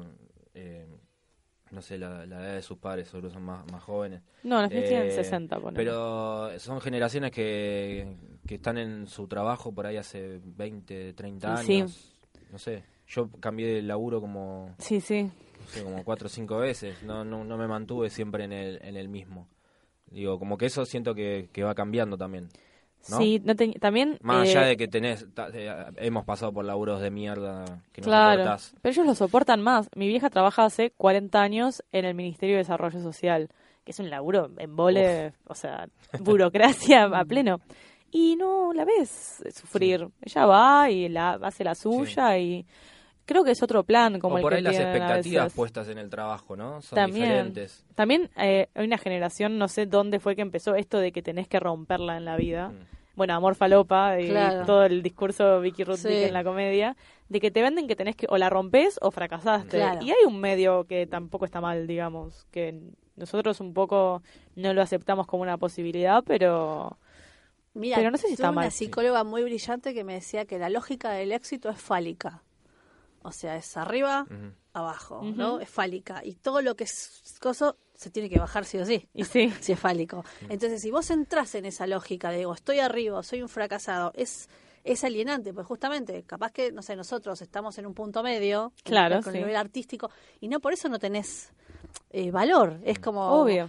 no sé, la edad de sus padres, seguro son más jóvenes. No, los míos tienen 60, ponele. Pero son generaciones que están en su trabajo por ahí hace 20, 30 Y años. sí. No sé, yo cambié de laburo como, Sí. no sé, como 4 o 5 veces. No me mantuve siempre en el mismo. Digo, como que eso siento que va cambiando también. ¿No? Sí, también... Más allá de que hemos pasado por laburos de mierda que no Claro, soportás. pero ellos lo soportan más. Mi vieja trabaja hace 40 años en el Ministerio de Desarrollo Social, que es un laburo en vole, o sea, burocracia a pleno. Y no la ves sufrir. Ella va y hace la suya y creo que es otro plan como O el por que ahí las tienen a expectativas veces. puestas en el trabajo, ¿no? Son También, diferentes. también hay una generación, no sé dónde fue que empezó esto de que tenés que romperla en la vida. Bueno, amor falopa y Claro. todo el discurso Vicky Rudnick Sí. en la comedia, de que te venden que tenés que o la rompes o fracasaste. Claro. Y hay un medio que tampoco está mal, digamos, que nosotros un poco no lo aceptamos como una posibilidad, pero Mira, pero no sé si está tuve mal. una psicóloga muy brillante que me decía que la lógica del éxito es fálica. O sea, es arriba, Ujú. abajo, Ujú. ¿no? Es fálica. Y todo lo que es coso se tiene que bajar sí o sí. Y sí, Si es fálico. Entonces, si vos entras en esa lógica de, estoy arriba, soy un fracasado, es alienante, pues justamente, capaz que, no sé, nosotros estamos en un punto medio, Claro, con sí. el nivel artístico, y no por eso no tenés valor. Es como... Obvio.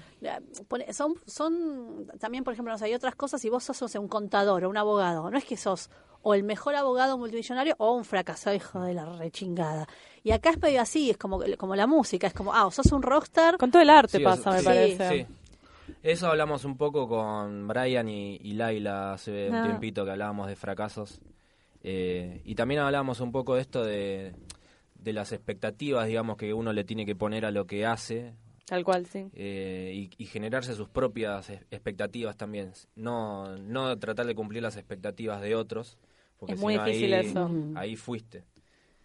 Son también, por ejemplo, no sé, hay otras cosas, si vos sos, no sé, un contador o un abogado, no es que sos o el mejor abogado multimillonario o un fracasado hijo de la rechingada. Y acá es medio así, es como la música, es como, o sos un rockstar. con todo el arte Sí, pasa, me sí, parece. Sí. Eso hablamos un poco con Brian y Laila hace un tiempito que hablábamos de fracasos. Y también hablábamos un poco de esto de las expectativas, digamos, que uno le tiene que poner a lo que hace. Tal cual, sí. Y generarse sus propias expectativas también. No tratar de cumplir las expectativas de otros. Porque Es muy si no, difícil eso. ahí fuiste.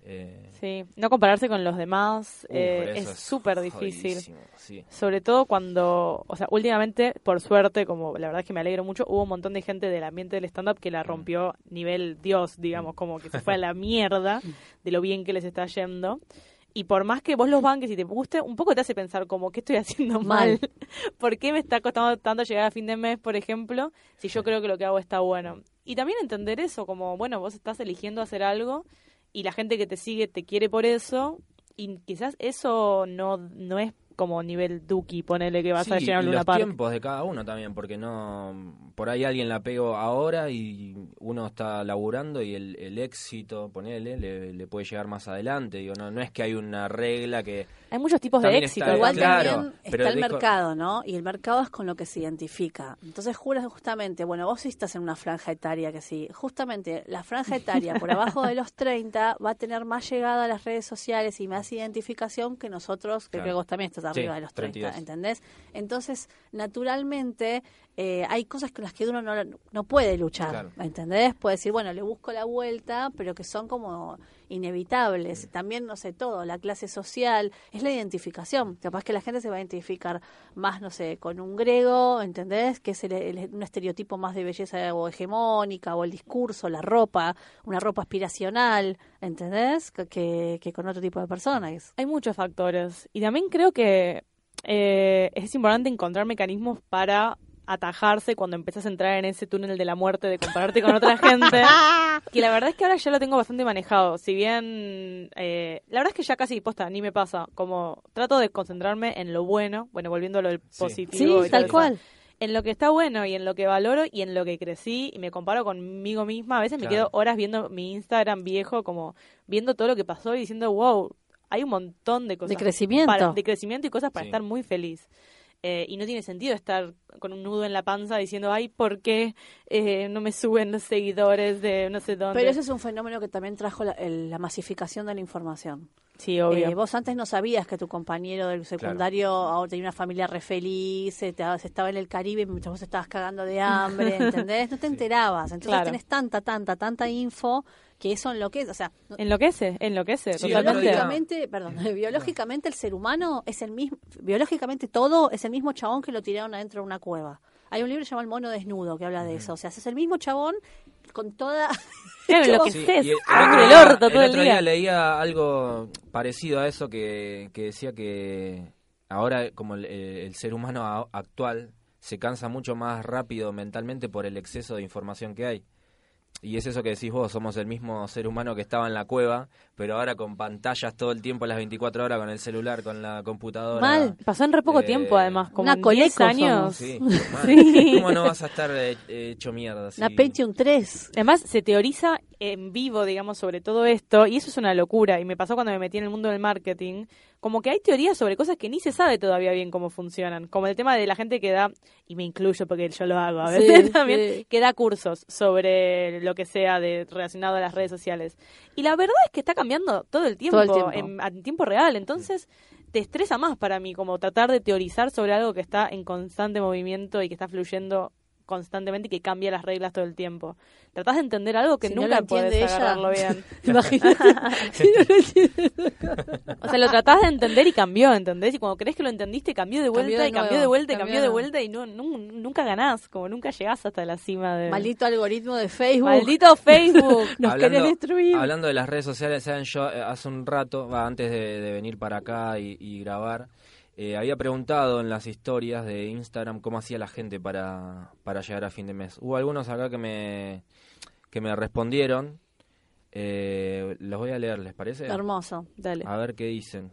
Sí, no compararse con los demás Eso es súper difícil. jodidísimo, sí. Sobre todo cuando, o sea, últimamente, por suerte, como la verdad es que me alegro mucho, hubo un montón de gente del ambiente del stand-up que la rompió nivel Dios, digamos, como que se fue a la mierda de lo bien que les está yendo. Y por más que vos los banques y te guste, un poco te hace pensar como, ¿qué estoy haciendo mal? ¿Por qué me está costando tanto llegar a fin de mes, por ejemplo, si yo creo que lo que hago está bueno? Y también entender eso, como, bueno, vos estás eligiendo hacer algo y la gente que te sigue te quiere por eso, y quizás eso no es como nivel Duki, ponele que vas a llenar y Luna los Park. tiempos de cada uno también, porque no por ahí alguien la pegó ahora y uno está laburando y el éxito, ponele, le puede llegar más adelante. Digo, no es que hay una regla que... Hay muchos tipos de También éxito. está- Igual claro, también pero está el dijo- mercado, ¿no? Y el mercado es con lo que se identifica. Entonces, justamente, bueno, vos sí estás en una franja etaria que sí. Justamente, la franja etaria por abajo de los 30 va a tener más llegada a las redes sociales y más identificación que nosotros, que Claro. creo que vos también estás arriba Sí, de los 30, 32. ¿entendés? Entonces, naturalmente, hay cosas con las que uno no puede luchar, Claro. ¿entendés? Puede decir, bueno, le busco la vuelta, pero que son como inevitables. También, no sé, todo, la clase social, es la identificación. Capaz que la gente se va a identificar más, no sé, con un griego, ¿entendés? Que es un estereotipo más de belleza o hegemónica, o el discurso, la ropa, una ropa aspiracional, ¿entendés? Que con otro tipo de personas. Hay muchos factores. Y también creo que es importante encontrar mecanismos para atajarse cuando empezás a entrar en ese túnel de la muerte de compararte con otra gente. Que la verdad es que ahora ya lo tengo bastante manejado. Si bien, la verdad es que ya casi posta, ni me pasa. Como trato de concentrarme en lo bueno, bueno, volviendo a lo del positivo. Sí, y todo tal eso. cual. En lo que está bueno y en lo que valoro y en lo que crecí y me comparo conmigo misma. A veces me Claro. quedo horas viendo mi Instagram viejo, como viendo todo lo que pasó y diciendo, wow, hay un montón de cosas. De crecimiento. De crecimiento y cosas para Sí. estar muy feliz. Y no tiene sentido estar con un nudo en la panza diciendo, ay, ¿por qué no me suben los seguidores de no sé dónde? Pero ese es un fenómeno que también trajo la masificación de la información. Sí, obvio. Vos antes no sabías que tu compañero del secundario ahora tenía una familia re feliz, se estaba en el Caribe mientras vos estabas cagando de hambre, ¿entendés? No te enterabas. Entonces Claro. tenés tanta info que eso enloquece. O sea, Enloquece, Sí, totalmente. biológicamente el ser humano es el mismo, biológicamente todo es el mismo chabón que lo tiraron adentro de una cueva. Hay un libro llamado El mono desnudo que habla de eso. O sea, es el mismo chabón con toda... Claro, Chabón. enloqueces. y el Abre el día- orto todo el otro día. leía algo parecido a eso que decía que ahora como el ser humano actual se cansa mucho más rápido mentalmente por el exceso de información que hay. Y es eso que decís vos, somos el mismo ser humano que estaba en la cueva, pero ahora con pantallas todo el tiempo, a las 24 horas, con el celular, con la computadora. Mal. Pasó en re poco tiempo, además, como una en 10 coleco años. Sí, Sí. ¿Cómo no vas a estar hecho mierda? Una si- Pentium 3. Además, se teoriza en vivo, digamos, sobre todo esto, y eso es una locura. Y me pasó cuando me metí en el mundo del marketing, como que hay teorías sobre cosas que ni se sabe todavía bien cómo funcionan. Como el tema de la gente que da, y me incluyo porque yo lo hago a veces Sí, también, sí. que da cursos sobre lo que sea relacionado a las redes sociales. Y la verdad es que está cambiando todo el tiempo, Todo el tiempo. en tiempo real. Entonces, te estresa más para mí, como tratar de teorizar sobre algo que está en constante movimiento y que está fluyendo constantemente y que cambia las reglas todo el tiempo. Tratás de entender algo que Si no nunca lo entiende podés ella. agarrarlo bien. Imagínate. Si no lo entiende. O sea, lo tratás de entender y cambió, ¿entendés? Y cuando crees que lo entendiste, cambió de vuelta Cambió de y cambió nuevo, de vuelta y cambió cambió de de nuevo. vuelta y nunca ganás, como nunca llegás hasta la cima de... Maldito algoritmo de Facebook. Maldito Facebook. Nos querés destruir. Hablando de las redes sociales, ¿saben? Yo hace un rato, antes de venir para acá y grabar, había preguntado en las historias de Instagram cómo hacía la gente para llegar a fin de mes. Hubo algunos acá que me respondieron. Los voy a leer, ¿les parece? Hermoso. Dale. A ver qué dicen.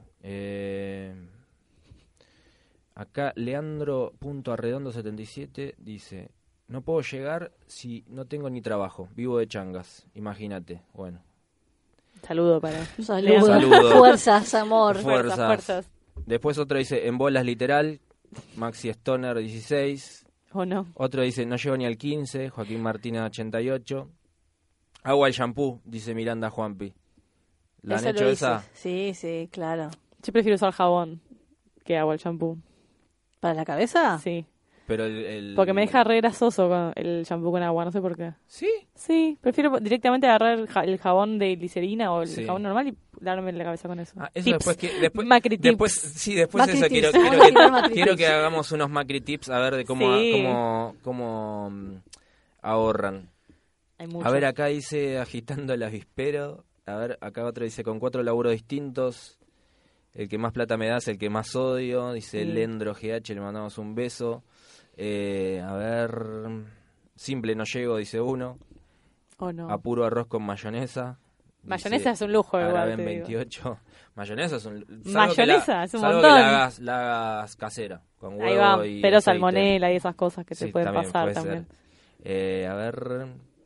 Acá Leandro.arredondo77 dice: no puedo llegar si no tengo ni trabajo, vivo de changas, imagínate. Bueno, Saludo para... Saludos. Saludos. Fuerzas, amor. Fuerzas. Después otro dice: en bolas literal, Maxi Stoner 16. ¿O no? Otro dice: no llego ni al 15, Joaquín Martínez 88. Agua al shampoo, dice Miranda Juanpi. ¿La han Eso hecho lo esa? hice. Sí, claro. Yo prefiero usar jabón que agua el shampoo. ¿Para la cabeza? Sí. Pero Porque me deja re grasoso con el shampoo con agua, no sé por qué. ¿Sí? Sí, prefiero directamente agarrar el jabón de glicerina o el Sí. jabón normal y darme la cabeza con eso. Eso Tips. después Macri tips. después Macri eso tips. quiero Vamos a tirar Macri quiero tips. que hagamos unos Macri tips a ver de cómo Sí. cómo ahorran. Hay mucho. A ver, acá dice agitando el avispero. A ver, acá otro dice con 4 laburos distintos. El que más plata me da es el que más odio. Dice Sí. Lendro GH, le mandamos un beso. A ver, simple no llego, dice uno. ¿O no? A puro arroz con mayonesa. Mayonesa dice es un lujo igual, Araben te digo. 28. Mayonesa es un... Mayonesa es un salvo montón. que la hagas casera. Con huevo Ahí va, y pero aceite. salmonela y esas cosas que Sí, te pueden también, pasar puede también. ser. A ver...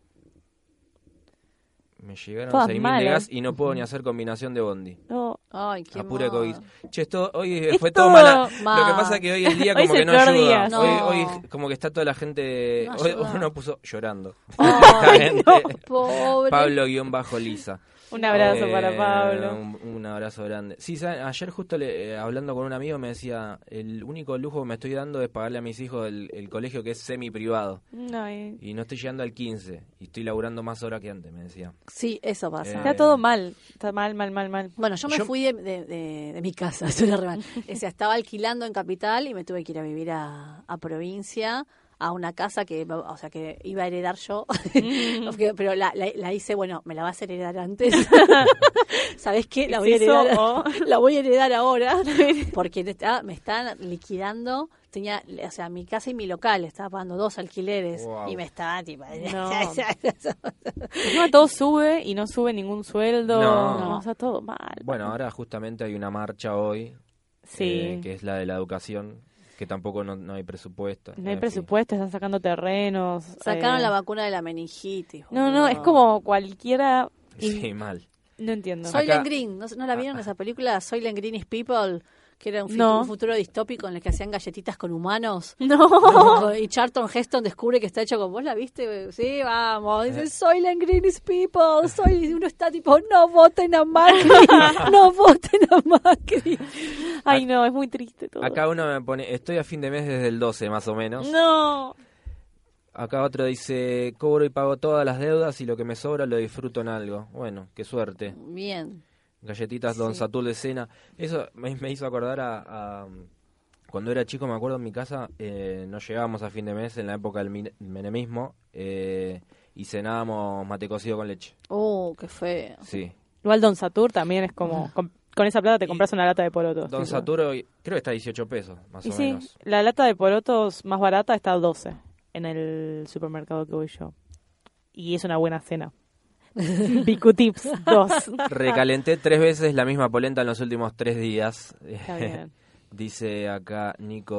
Me llegaron Todas 6.000 de malas. gas y no puedo ni hacer combinación de bondi. No. Ay, qué Apura moda. COVID. Che, hoy Es fue todo todo mala. Lo mal. que pasa es que hoy el día Hoy como es que el no peor ayuda. día. No. Hoy como que está toda la gente... No hoy ayuda. uno puso llorando. Ay, Gente. pobre. Pablo-Lisa. Un abrazo para Pablo. Un abrazo grande. Sí, ¿saben? Ayer justo hablando con un amigo me decía, el único lujo que me estoy dando es pagarle a mis hijos el colegio que es semi-privado. No, Y no estoy llegando al 15. Y estoy laburando más horas que antes, me decía. Sí, eso pasa. está todo mal. Está mal. Bueno, yo me fui de mi casa, eso era real. O sea, estaba alquilando en Capital y me tuve que ir a vivir a provincia, a una casa que, o sea, que iba a heredar yo. Pero la hice, bueno, me la vas a heredar antes. ¿Sabés qué? La voy a heredar, la voy a heredar ahora porque me están liquidando. Tenía, o sea, mi casa y mi local, estaba pagando 2 alquileres. Wow. Y me estaba tipo... No. Encima todo sube y no sube ningún sueldo. No. O sea, todo mal. Bueno, ahora justamente hay una marcha hoy, Sí. que es la de la educación, que tampoco no hay presupuesto. No hay En presupuesto, están sacando terrenos. Sacaron la vacuna de la meningitis. No, boludo. es como cualquiera. fin. Sí, mal. No entiendo. Soylent Green, ¿no la vieron esa película? Soylent Green is People, que era un futuro distópico en el que hacían galletitas con humanos. No. Y Charlton Heston descubre que está hecho con... ¿Vos la viste? Sí, vamos. Dice, Soylent Green is People. Y uno está tipo, no voten a Macri. No voten a Macri. Ay, no, es muy triste todo. Acá uno me pone, estoy a fin de mes desde el 12 más o menos. No. Acá otro dice, cobro y pago todas las deudas y lo que me sobra lo disfruto en algo. Bueno, qué suerte. Bien. Galletitas Don Satur de cena. Eso me hizo acordar a cuando era chico, me acuerdo en mi casa, nos llegábamos a fin de mes en la época del menemismo y cenábamos mate cocido con leche. Oh, qué feo. Sí. Igual Don Satur también es como... Con esa plata te compras una lata de porotos. Don tipo. Satur hoy, creo que está a 18 pesos, más Y o sí, menos. la lata de porotos más barata está a 12 en el supermercado que voy yo. Y es una buena cena. Picu Tips 2. Recalenté 3 veces la misma polenta en los últimos 3 días. Está bien. Dice acá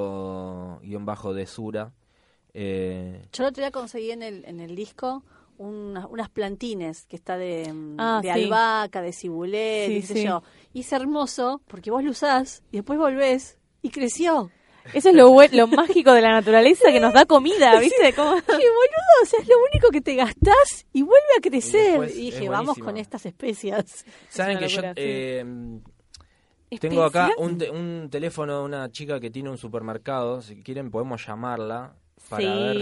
Nico-de Sura. Yo el otro día conseguí en el disco unas plantines que está de Sí. albahaca, de cibulet, Sí, qué sé sí. yo. Y es hermoso porque vos lo usás y después volvés y creció. Eso es lo mágico de la naturaleza que nos da comida, ¿viste? Como... ¡Qué boludo! O sea, es lo único que te gastás y vuelve a crecer. después Y es dije, vamos buenísimo. con estas especias. Saben una que yo locura, tengo acá ¿Especial? un teléfono de una chica que tiene un supermercado. Si quieren podemos llamarla para Sí. ver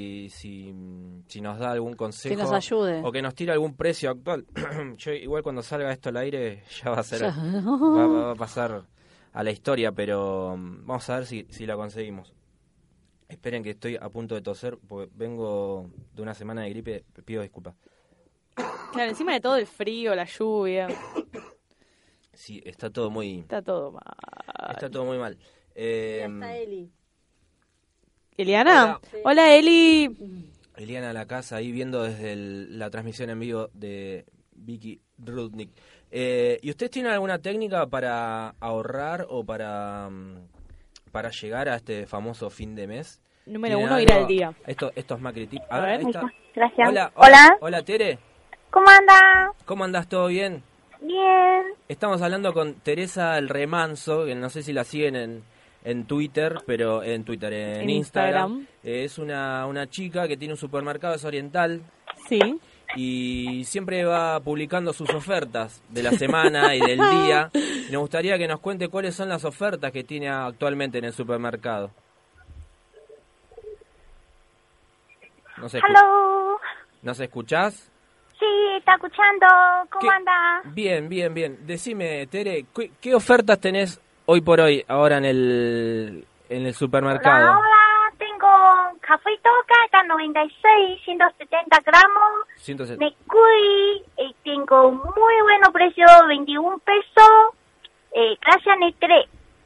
si nos da algún consejo. Que nos ayude. O que nos tire algún precio actual. Yo igual cuando salga esto al aire ya va a ser... Ya. va a pasar a la historia, pero vamos a ver si la conseguimos. Esperen que estoy a punto de toser porque vengo de una semana de gripe, pido disculpas. Claro, encima de todo el frío, la lluvia. Sí, está todo muy Está todo mal. mal. Ya está Eli. ¿Eliana? Hola. Hola, Eli. Eliana a la casa ahí viendo desde la transmisión en vivo de Vicky Rudnick. ¿Y ustedes tienen alguna técnica para ahorrar o para llegar a este famoso fin de mes? Número ¿Tienen 1, ir algo? al día. Estos Macri Tips. A ver. ahí está. Gracias. Hola. Hola, Tere. ¿Cómo anda? ¿Cómo andás? ¿Todo bien? Bien. Estamos hablando con Teresa El Remanso, que no sé si la siguen en Twitter, pero en Instagram. Es una chica que tiene un supermercado, es oriental, Sí. y siempre va publicando sus ofertas de la semana y del día. Y nos gustaría que nos cuente cuáles son las ofertas que tiene actualmente en el supermercado. Hello. ¿Nos escuchás? Sí, está escuchando. ¿Cómo anda? Bien. Decime, Tere, ¿qué ofertas tenés hoy por hoy, ahora en el supermercado? Ahora tengo café Toca, está 96, 170 gramos. 170. Necui, tengo muy buen precio, 21 pesos. Gracias, Nestlé.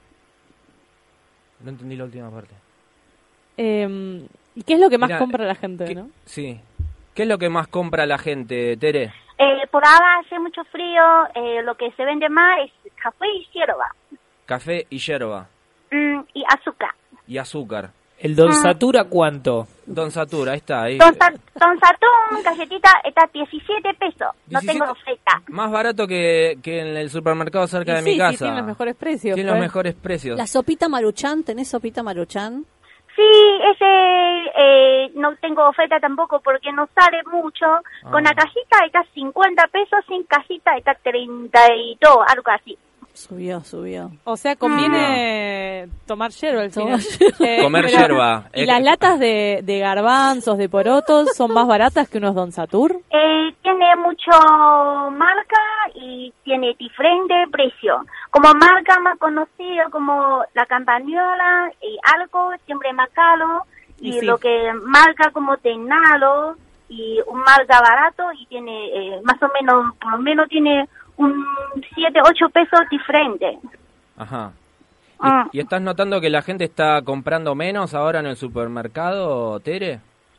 No entendí la última parte. ¿Y qué es lo que más compra la gente, no? Sí. ¿Qué es lo que más compra la gente, Tere? Por ahora hace mucho frío, lo que se vende más es café y hierba. Café y yerba. Y azúcar. Y azúcar. ¿El Don Satura cuánto? Don Satura, ahí está. Ahí. Don Satún, galletita, está 17 pesos. No 17. tengo oferta. Más barato que en el supermercado cerca de mi casa. Sí, tienen los mejores precios. Tienen los mejores precios. La sopita Maruchan, ¿tenés sopita Maruchan? Sí, no tengo oferta tampoco porque no sale mucho. Con la cajita está 50 pesos, sin cajita está 32, algo así. Subió. O sea, conviene tomar yerba al final. Comer pero- yerba. ¿Y las latas de garbanzos, de porotos, son más baratas que unos Don Satur? Tiene mucho marca y tiene diferente precio. Como marca más conocida como la Campañola y algo siempre más caro. Y sí. lo que marca como Tenalo y un marca barato y tiene más o menos, por lo menos tiene un 7, 8 pesos diferente. Ajá. Ah. ¿Y estás notando que la gente está comprando menos ahora en el supermercado, Tere?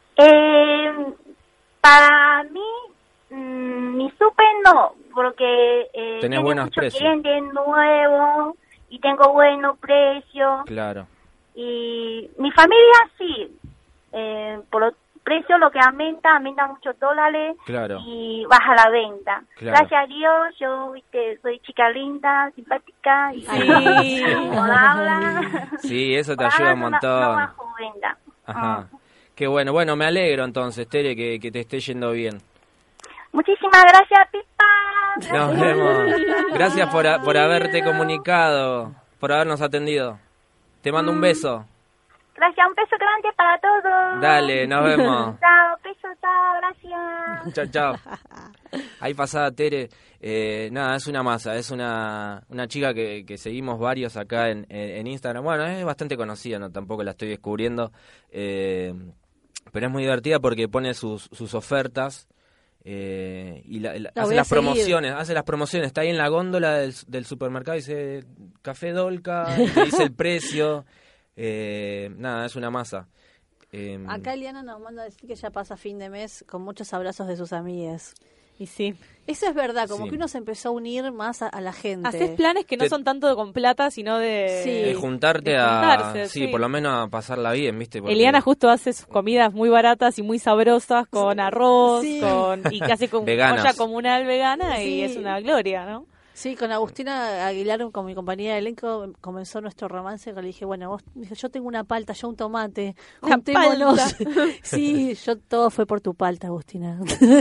Para mí, mi súper no, porque tiene buenos muchos precios. clientes nuevos y tengo buenos precios. Claro. Y mi familia sí, por los precios lo que aumenta muchos dólares. Claro. Y baja la venta. Claro. Gracias a Dios, yo soy chica linda, simpática y por habla. Sí, eso te Por ayuda ahora un no montón. bajo venta. Ajá. Qué bueno. Bueno, me alegro entonces, Tere, que te esté yendo bien. Muchísimas gracias, Pipa. Nos vemos. Gracias por haberte comunicado, por habernos atendido. Te mando un beso. Gracias, un beso grande para todos. Dale, nos vemos. Chao, beso, chao, gracias. Chao. Ahí pasada Tere. Nada, es una masa, es una chica que seguimos varios acá en Instagram. Bueno, es bastante conocida, no tampoco la estoy descubriendo. Pero es muy divertida porque pone sus ofertas. Y hace las promociones, está ahí en la góndola del supermercado y dice café Dolca, y te dice el precio. Nada, es una masa. Acá Eliana nos manda a decir que ya pasa fin de mes con muchos abrazos de sus amigas. Y sí. Eso es verdad, como Sí. que uno se empezó a unir más a la gente. Haces planes que no son tanto con plata, sino de... Sí. De juntarte de a... juntarse, Sí, sí. por lo menos a pasarla bien, ¿viste? Porque- Eliana justo hace sus comidas muy baratas y muy sabrosas con arroz, Sí. y que hace con Veganas. olla comunal vegana Sí. y es una gloria, ¿no? Sí, con Agustina Aguilar, con mi compañía de elenco, comenzó nuestro romance. Que le dije, bueno, vos, dice, yo tengo una palta, yo un tomate, Una juntémonos. Sí, todo fue por tu palta, Agustina.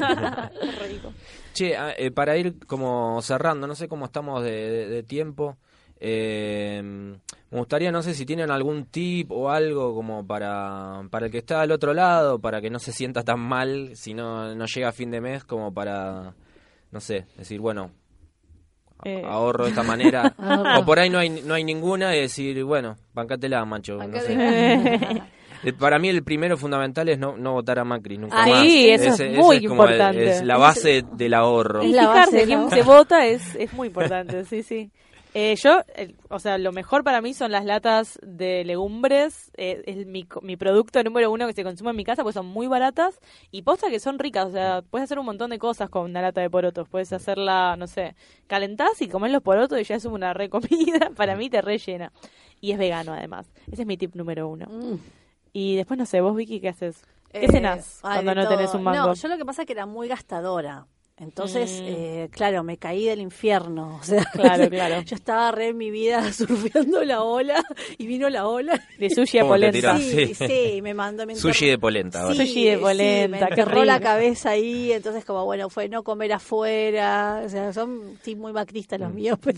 Che, para ir como cerrando, no sé cómo estamos de tiempo. Me gustaría, no sé si tienen algún tip o algo como para el que está al otro lado, para que no se sienta tan mal si no llega a fin de mes, como para, no sé, decir, bueno, ahorro de esta manera. O por ahí no hay ninguna y decir, bueno, bancátela, macho. No sé. Para mí el primero fundamental es no votar a Macri nunca más. Ahí, eso es muy como importante. es la base del ahorro. Es Y la base fijarse de quién la- se vota es muy importante, sí. O sea, lo mejor para mí son las latas de legumbres, es mi producto número 1 que se consume en mi casa, pues son muy baratas y posta que son ricas, o sea, puedes hacer un montón de cosas con una lata de porotos, puedes hacerla, no sé, calentás y comés los porotos y ya es una re comida, para mí te rellena. Y es vegano además, ese es mi tip número 1. Y después, no sé, vos Vicky, ¿qué haces? ¿Qué cenás Ay, cuando de no todo. tenés un mango? No, yo lo que pasa es que era muy gastadora. Entonces, claro, me caí del infierno. O sea, Claro, claro. yo estaba re en mi vida surfeando la ola y vino la ola. De sushi a ¿Cómo te polenta. tirás? Sí, sí. sí, me mandó. Me Sushi de polenta. Sí, ahora. Sushi de polenta, me qué enterró la rico. cabeza ahí, entonces como bueno, fue no comer afuera, o sea, son sí, muy macristas los míos, pero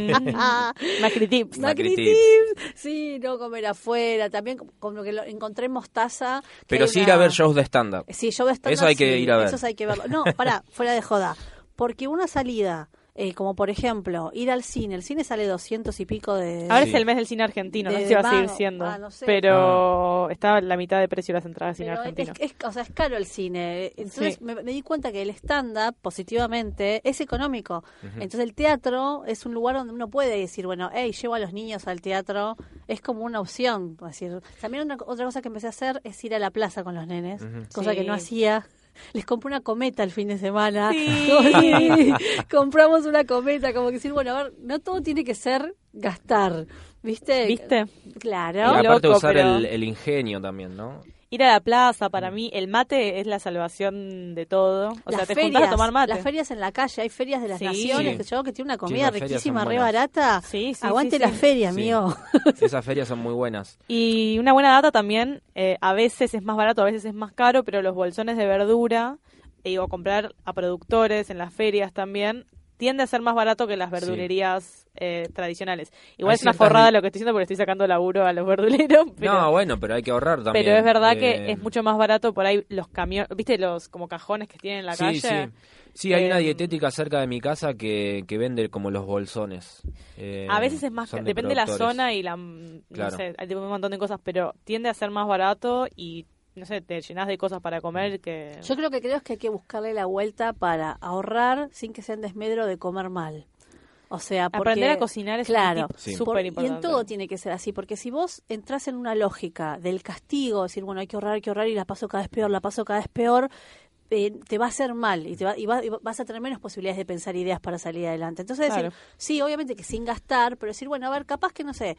Macri tips. Macri Macri tips. tips, sí, no comer afuera, también como que encontré en Mostaza. que Pero hay sí ir una- a ver shows de stand-up. Sí, yo de stand-up, Eso hay que sí, ir a ver. Esos hay que verlo. No, pará, fuera de joda. Porque una salida, como por ejemplo, ir al cine, el cine sale 200 y pico de... Ahora Sí. es el mes del cine argentino, no De sé si va a seguir mago. siendo. No sé. Pero está a la mitad de precio las entradas de cine Pero argentino. o sea, es caro el cine. Entonces Sí. me di cuenta que el stand-up, positivamente, es económico. Entonces el teatro es un lugar donde uno puede decir, bueno, hey, llevo a los niños al teatro. Es como una opción. Es decir, también otra cosa que empecé a hacer es ir a la plaza con los nenes, cosa que no Sí. hacía. Les compré una cometa el fin de semana. Sí. Sí, compramos una cometa, como que decir, bueno, a ver, no todo tiene que ser gastar, ¿viste? ¿Viste? Claro. Y aparte loco, usar pero- el ingenio también, ¿no? Ir a la plaza, para mí, el mate es la salvación de todo. O sea, te juntás a tomar mate. Las ferias en la calle, hay ferias de las Sí. naciones, Sí. que tiene una Sí, comida las ferias riquísima, son re buenas. barata. Sí, sí, Aguante sí, la sí. feria, Sí. amigo. Esas ferias son muy buenas. Y una buena data también, a veces es más barato, a veces es más caro, pero los bolsones de verdura, o comprar a productores en las ferias también, tiende a ser más barato que las verdulerías tradicionales. Igual Hay es una ciertas forrada lo que estoy diciendo porque estoy sacando laburo a los verduleros, pero, No, bueno, pero hay que ahorrar también. pero es verdad que es mucho más barato por ahí los camiones, ¿viste los como cajones que tienen en la sí, calle? Sí. Sí, hay una Em, dietética cerca de mi casa que vende como los bolsones. A veces es más, son depende de la productores. zona y Claro. no sé, hay un montón de cosas, pero tiende a ser más barato y, no sé, te llenas de cosas para comer que... Yo creo que hay que buscarle la vuelta para ahorrar sin que sea en desmedro de comer mal. O sea, porque, Aprender a cocinar es claro, un tip Sí. súper y importante. en todo tiene que ser así, porque si vos entras en una lógica del castigo, decir, bueno, hay que ahorrar y la paso cada vez peor, te va a hacer mal y vas a tener menos posibilidades de pensar ideas para salir adelante. Entonces Claro. decir, sí, obviamente que sin gastar, pero decir, bueno, a ver, capaz que no sé,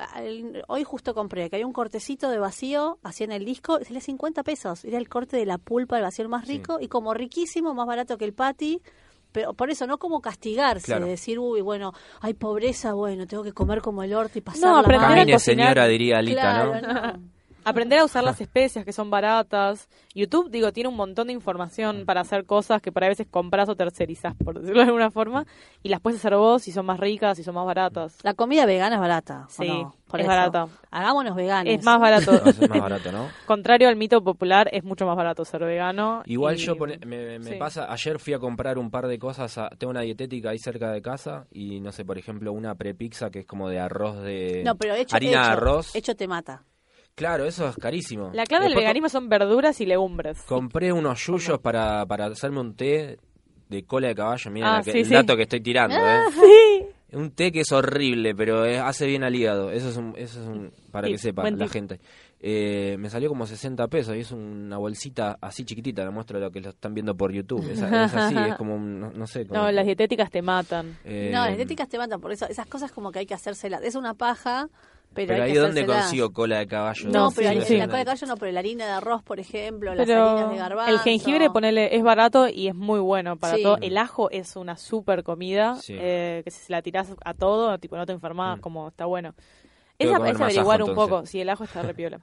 hoy justo compré que hay un cortecito de vacío, así en el disco, salía 50 pesos, era el corte de la pulpa del vacío el más rico y como riquísimo, más barato que el patty. Pero por eso, no como castigarse, Claro. decir, uy, bueno, hay pobreza, bueno, tengo que comer como el orto y pasar No, la aprender a mano. Camine, cocinar. señora, diría Alita, Claro, ¿no? no. Aprender a usar las especias que son baratas. YouTube, digo, tiene un montón de información para hacer cosas que por ahí a veces compras o tercerizás, por decirlo de alguna forma, y las puedes hacer vos y son más ricas y son más baratas. La comida vegana es barata. ¿o Sí, no? Por es eso. barata. Hagámonos veganos. Es más barato. Va a ser más barato, ¿no? Contrario al mito popular, es mucho más barato ser vegano. Igual y- yo me sí. pasa, ayer fui a comprar un par de cosas, tengo una dietética ahí cerca de casa y no sé, por ejemplo, una prepizza que es como de arroz de... No, pero harina de arroz. hecho te mata. Claro, eso es carísimo. La clave del Después veganismo son verduras y legumbres. compré unos yuyos para hacerme un té de cola de caballo, mira Ah, sí, el sí. dato que estoy tirando, Sí. Un té que es horrible, pero hace bien al hígado. Eso es un para Sí, que sepa buen la tip. gente. Me salió como 60 pesos y es una bolsita así chiquitita. Le muestro lo que lo están viendo por YouTube. Es así, es como, no sé. Como, No, las dietéticas te matan. No, las dietéticas te matan por eso. Esas cosas como que hay que hacérselas. Es una paja, pero Pero hay ahí que ¿dónde hacérselas. consigo cola de caballo? No, Sí, pero sí. la cola de caballo no, pero la harina de arroz, por ejemplo, las Pero harinas de garbanzo. el jengibre, ponele, es barato y es muy bueno para Sí. todo. El ajo es una super comida, Sí. que si se la tirás a todo, tipo no te enfermas, como está bueno. Tengo Esa que comer es más averiguar ajo, un poco, entonces. si el ajo está repiola.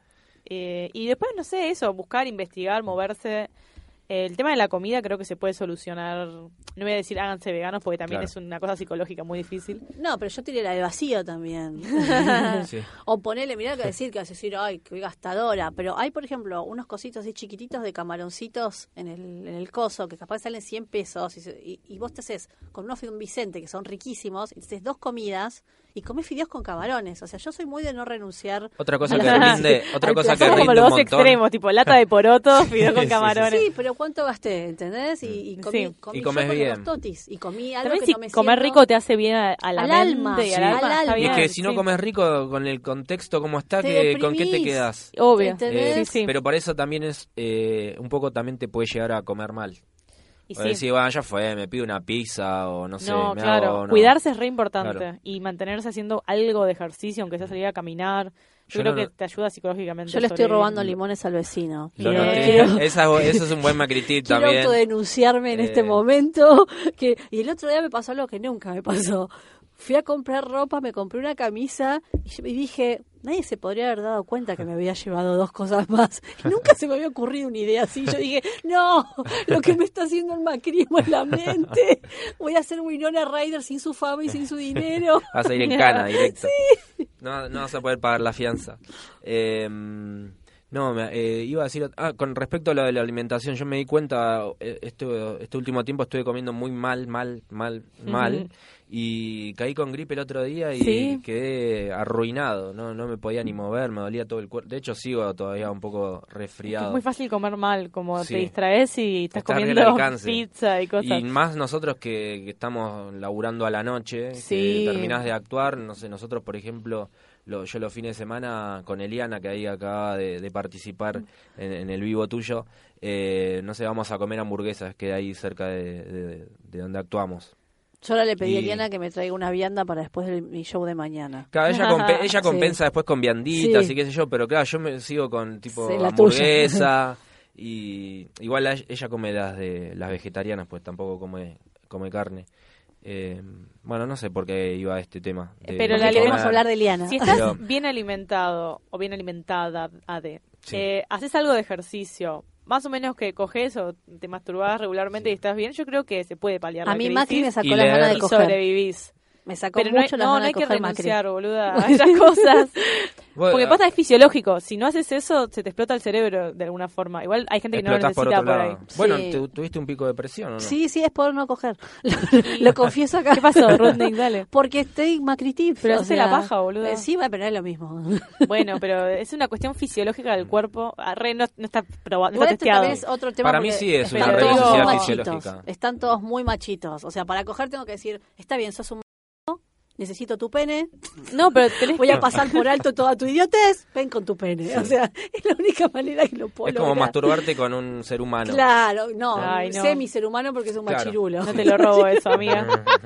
Y después, no sé, eso, buscar, investigar, moverse. El tema de la comida creo que se puede solucionar. No voy a decir háganse veganos porque también Claro. es una cosa psicológica muy difícil. No, pero yo tiré la de vacío también. Sí. O ponele, mirá que decir, que vas a decir, ay, qué gastadora. Pero hay, por ejemplo, unos cositos así chiquititos de camaroncitos en el coso, que capaz salen 100 pesos. Y vos te haces con unos Don Vicente, que son riquísimos, y te haces 2 comidas y comés fideos con camarones. O sea, yo soy muy de no renunciar. Otra cosa a que la- rinde, otra al cosa que placer. Somos como rinde los un dos montón. extremos, tipo lata de poroto, fideo con Sí, sí, sí. camarones. Sí, pero ¿cuánto gasté? ¿Entendés? Y comí, Sí. comí Y yo comés con bien. unos totis. Y comí algo También que si no me comer siento- rico te hace bien a la Al mente alma, y sí, al alma. al está alma. Y bien, es que si no sí. comes rico con el contexto como está, Te ¿con qué te deprimís. quedas? Obvio. ¿Entendés? Sí, sí. Pero por eso también es un poco también te puede llegar a comer mal. Y O sí. decir, bueno, ya fue, me pido una pizza o no sé. No, me claro. hago, no. Cuidarse es re importante. Claro. Y mantenerse haciendo algo de ejercicio, aunque sea salir a caminar. Yo creo que te ayuda psicológicamente. Yo le estoy robando limones al vecino. Lo noté. Eso es un buen macritip Quiero también. autodenunciarme en este momento. Y el otro día me pasó algo que nunca me pasó. Fui a comprar ropa, me compré una camisa y dije, nadie se podría haber dado cuenta que me había llevado 2 cosas más. Nunca se me había ocurrido una idea así. Yo dije, no, lo que me está haciendo el macrismo en la mente. Voy a ser Winona Ryder sin su fama y sin su dinero. Vas a ir en cana directo. Sí. No vas a poder pagar la fianza. Iba a decir... con respecto a lo de la alimentación, yo me di cuenta, este último tiempo estuve comiendo muy mal. Y caí con gripe el otro día y quedé arruinado, no me podía ni mover, me dolía todo el cuerpo. De hecho sigo todavía un poco resfriado. Es muy fácil comer mal, como te distraes y estás comiendo pizza y cosas. Y más nosotros que estamos laburando a la noche, que terminás de actuar, no sé, nosotros por ejemplo, yo los fines de semana con Eliana, que ahí acaba de participar en el vivo tuyo, no sé, vamos a comer hamburguesas, que ahí cerca de donde actuamos. Yo ahora le pedí a Eliana que me traiga una vianda para después de mi show de mañana. Claro, ella compensa después con vianditas y qué sé yo, pero claro, yo me sigo con tipo hamburguesa y igual ella come las vegetarianas, pues tampoco come carne. Bueno, no sé por qué iba a este tema. Pero queremos hablar de Eliana. Si estás bien alimentado o bien alimentada, haces algo de ejercicio, más o menos que coges o te masturbás regularmente y estás bien, yo creo que se puede paliar la crisis. A mí Macri me sacó las ganas de coger. Y sobrevivís. Me sacó mucho las ganas de coger. No hay que renunciar, boluda, a esas cosas. Porque pasa, es fisiológico. Si no haces eso, se te explota el cerebro de alguna forma. Igual hay gente que no lo necesita por ahí. Bueno, ¿tuviste un pico de presión o no? Sí, es por no coger. Lo confieso acá. ¿Qué pasó, Rodney? Dale. Porque estoy macritif. Pero hace la paja, boluda. Sí, pero es lo mismo. Bueno, pero es una cuestión fisiológica del cuerpo. No está probado, no está testeado. Es otro tema. Para mí sí es una necesidad fisiológica. Están todos muy machitos. O sea, para coger tengo que decir, está bien, sos un necesito tu pene. No, pero voy a pasar por alto toda tu idiotez. Ven con tu pene. Sí. O sea, es la única manera que lo puedo lograr. Es como masturbarte con un ser humano. Claro, no. Semi ser humano porque es un machirulo. No te lo robo eso, amiga.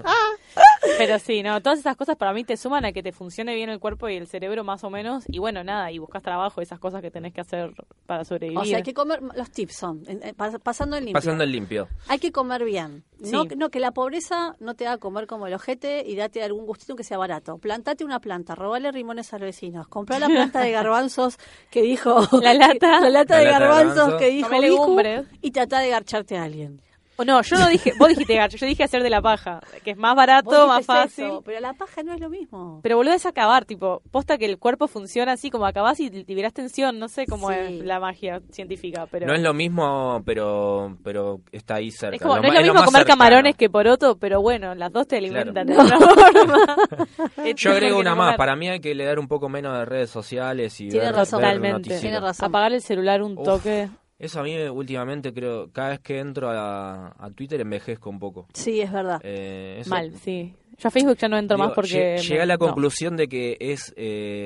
Pero sí, no, todas esas cosas para mí te suman a que te funcione bien el cuerpo y el cerebro más o menos. Y bueno, nada, y buscas trabajo, esas cosas que tenés que hacer para sobrevivir. O sea, hay que comer, los tips son, pasando el limpio. Pasando el limpio. Hay que comer bien. Sí. No, que la pobreza no te haga comer como el ojete y date algún gustito que sea barato. Plantate una planta, robale rimones a los vecinos. Comprá la planta de garbanzos que dijo... La lata de garbanzos que dijo Vicu, y tratá de garcharte a alguien. O no, yo no dije, vos dijiste garcho, yo dije hacer de la paja, que es más barato, más fácil. Eso, pero la paja no es lo mismo. Pero boludo, es acabar, tipo, posta que el cuerpo funciona así, como acabás y liberás tensión, no sé cómo es la magia científica, pero... No es lo mismo, pero está ahí cerca. Es como, no es lo mismo comer cercano. Camarones que poroto, pero bueno, las dos te alimentan de alguna forma. Yo agrego una más, para mí hay que leer un poco menos de redes sociales y ver noticias. Tiene razón. Apagar el celular un toque... Eso a mí últimamente creo, cada vez que entro a Twitter envejezco un poco. Sí, es verdad. Mal, sí. Yo a Facebook ya no entro más porque... Llegué a la conclusión de que es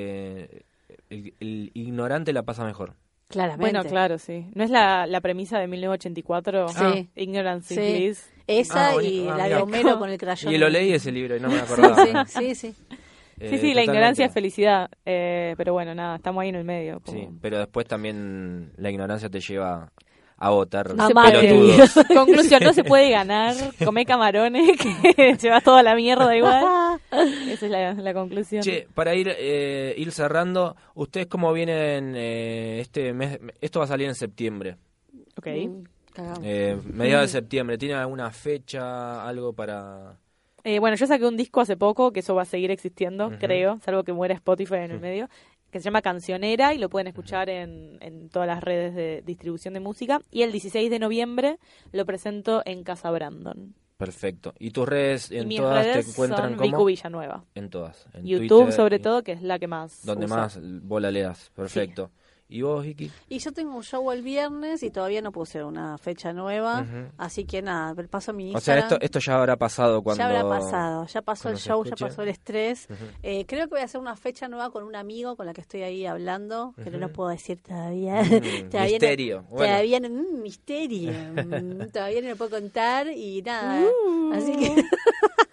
el ignorante la pasa mejor. Claramente. Bueno, claro, sí. ¿No es la premisa de 1984? Sí. Ignorance, please. Esa y la de Homero con el crayón. Y lo leí ese libro y no me acordaba. Sí. Sí, la ignorancia es felicidad, pero bueno, nada, estamos ahí en el medio. Como... Sí, pero después también la ignorancia te lleva a votar pelotudos. Conclusión, no se puede ganar, comé camarones, que llevas toda la mierda igual. Esa es la conclusión. Che, para ir cerrando, ¿ustedes cómo vienen este mes? Esto va a salir en septiembre. Ok. Mediados de septiembre, ¿tienen alguna fecha, algo para...? Bueno, yo saqué un disco hace poco, que eso va a seguir existiendo, creo, salvo que muera Spotify en el medio, que se llama Cancionera y lo pueden escuchar en todas las redes de distribución de música. Y el 16 de noviembre lo presento en Casa Brandon. Perfecto. ¿Y tus redes en todas redes te encuentran son como? Vicu Villanueva. En todas. En YouTube Twitter, sobre todo, que es la que más donde uso. más bola le das. Perfecto. Sí. ¿Y vos, Iki? Y yo tengo un show el viernes y todavía no puse una fecha nueva, así que nada, paso a mi Instagram. O sea, esto ya habrá pasado cuando... Ya habrá pasado, ya pasó el show, ya pasó el estrés. Creo que voy a hacer una fecha nueva con un amigo con la que estoy ahí hablando, que no lo puedo decir todavía. Misterio. Todavía no, misterio. Todavía no lo puedo contar y nada. Así que...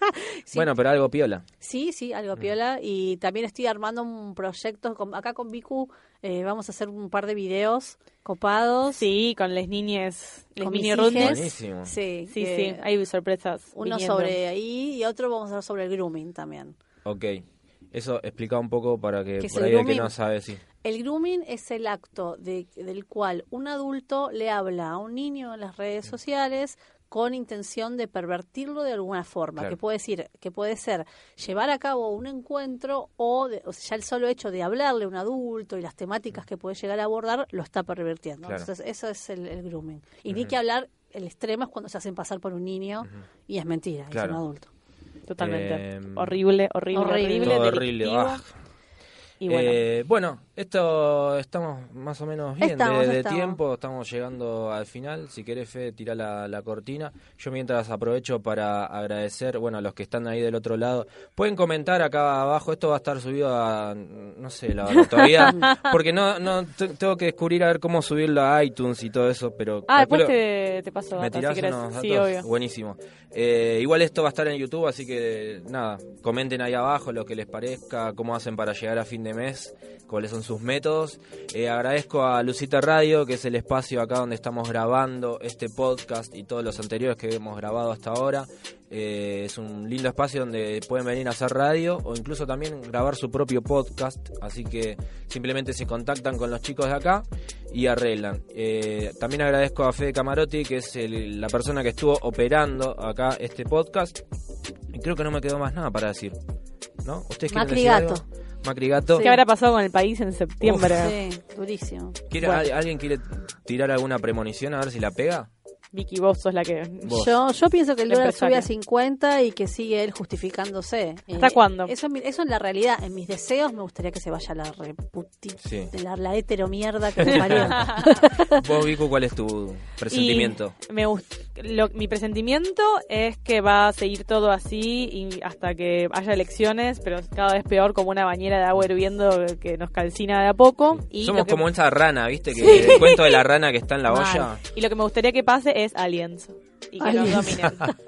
Sí. Bueno, pero algo piola. Sí, algo piola. Y también estoy armando un proyecto acá con Vicu. Vamos a hacer un par de videos copados. Sí, con las niñas, las Con mini mis rundes. hijes. Buenísimo. Sí, Sí, sí, hay sorpresas. uno viniendo. sobre ahí y otro vamos a hacer sobre el grooming también. Ok. Eso explica un poco para que ¿Qué es por el ahí el que grooming? no sabe, sí. El grooming es el acto del cual un adulto le habla a un niño en las redes sociales con intención de pervertirlo de alguna forma, Claro. que puede ser llevar a cabo un encuentro o sea, ya el solo hecho de hablarle a un adulto y las temáticas que puede llegar a abordar lo está pervirtiendo. Claro. Entonces eso es el grooming. Y ni que hablar, el extremo es cuando se hacen pasar por un niño y es mentira, Claro. es un adulto. Totalmente. Horrible. Todo horrible. delictivo. Ah. Y bueno. Bueno, esto estamos más o menos bien Estamos. de tiempo, estamos llegando al final. Si querés, Fede, tirá la cortina. Yo mientras aprovecho para agradecer, bueno, a los que están ahí del otro lado. Pueden comentar acá abajo, esto va a estar subido a, no sé, la verdad, todavía, porque tengo que descubrir a ver cómo subirlo a iTunes y todo eso, pero... Después calculo- te paso ¿Me datos, tirás si querés. unos datos? Sí, obvio. Buenísimo. Igual esto va a estar en YouTube, así que nada, comenten ahí abajo lo que les parezca, cómo hacen para llegar a fin de mes, cuáles son sus métodos. Agradezco a Lucita Radio, que es el espacio acá donde estamos grabando este podcast y todos los anteriores que hemos grabado hasta ahora. Es un lindo espacio donde pueden venir a hacer radio o incluso también grabar su propio podcast, así que simplemente se contactan con los chicos de acá y arreglan. También agradezco a Fede Camarotti, que es la persona que estuvo operando acá este podcast, y creo que no me quedó más nada para decir, ¿no? ¿Ustedes quieren Macri decir Gato. algo? Macri Gato. ¿Qué habrá pasado con el país en septiembre? Sí, durísimo. ¿Alguien quiere tirar alguna premonición a ver si la pega? Vicky, vos sos la que... Vos. Yo pienso que el La dólar empresaria. sube a 50 y que sigue él justificándose. ¿Hasta cuándo? Eso en la realidad. En mis deseos me gustaría que se vaya la Sí. la hetero mierda que me parió. Vos, Vico, ¿cuál es tu presentimiento? Mi presentimiento es que va a seguir todo así y hasta que haya elecciones, pero cada vez peor, como una bañera de agua hirviendo que nos calcina de a poco. Y Somos lo que- como esa rana, ¿viste? Que el cuento de la rana que está en la Mal. olla. Y lo que me gustaría que pase es aliens y que nos Aliens. dominen.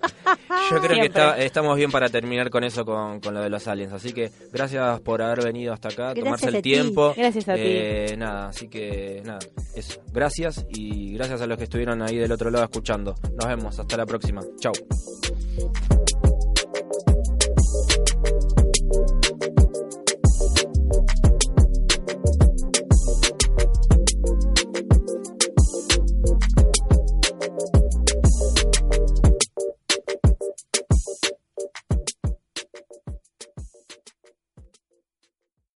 Yo creo que Siempre. estamos bien para terminar con eso, con lo de los aliens. Así que gracias por haber venido hasta acá, Gracias tomarse a el ti. tiempo. Gracias a ti. Nada, así que nada, eso. Gracias y gracias a los que estuvieron ahí del otro lado escuchando. Nos vemos, hasta la próxima. Chau.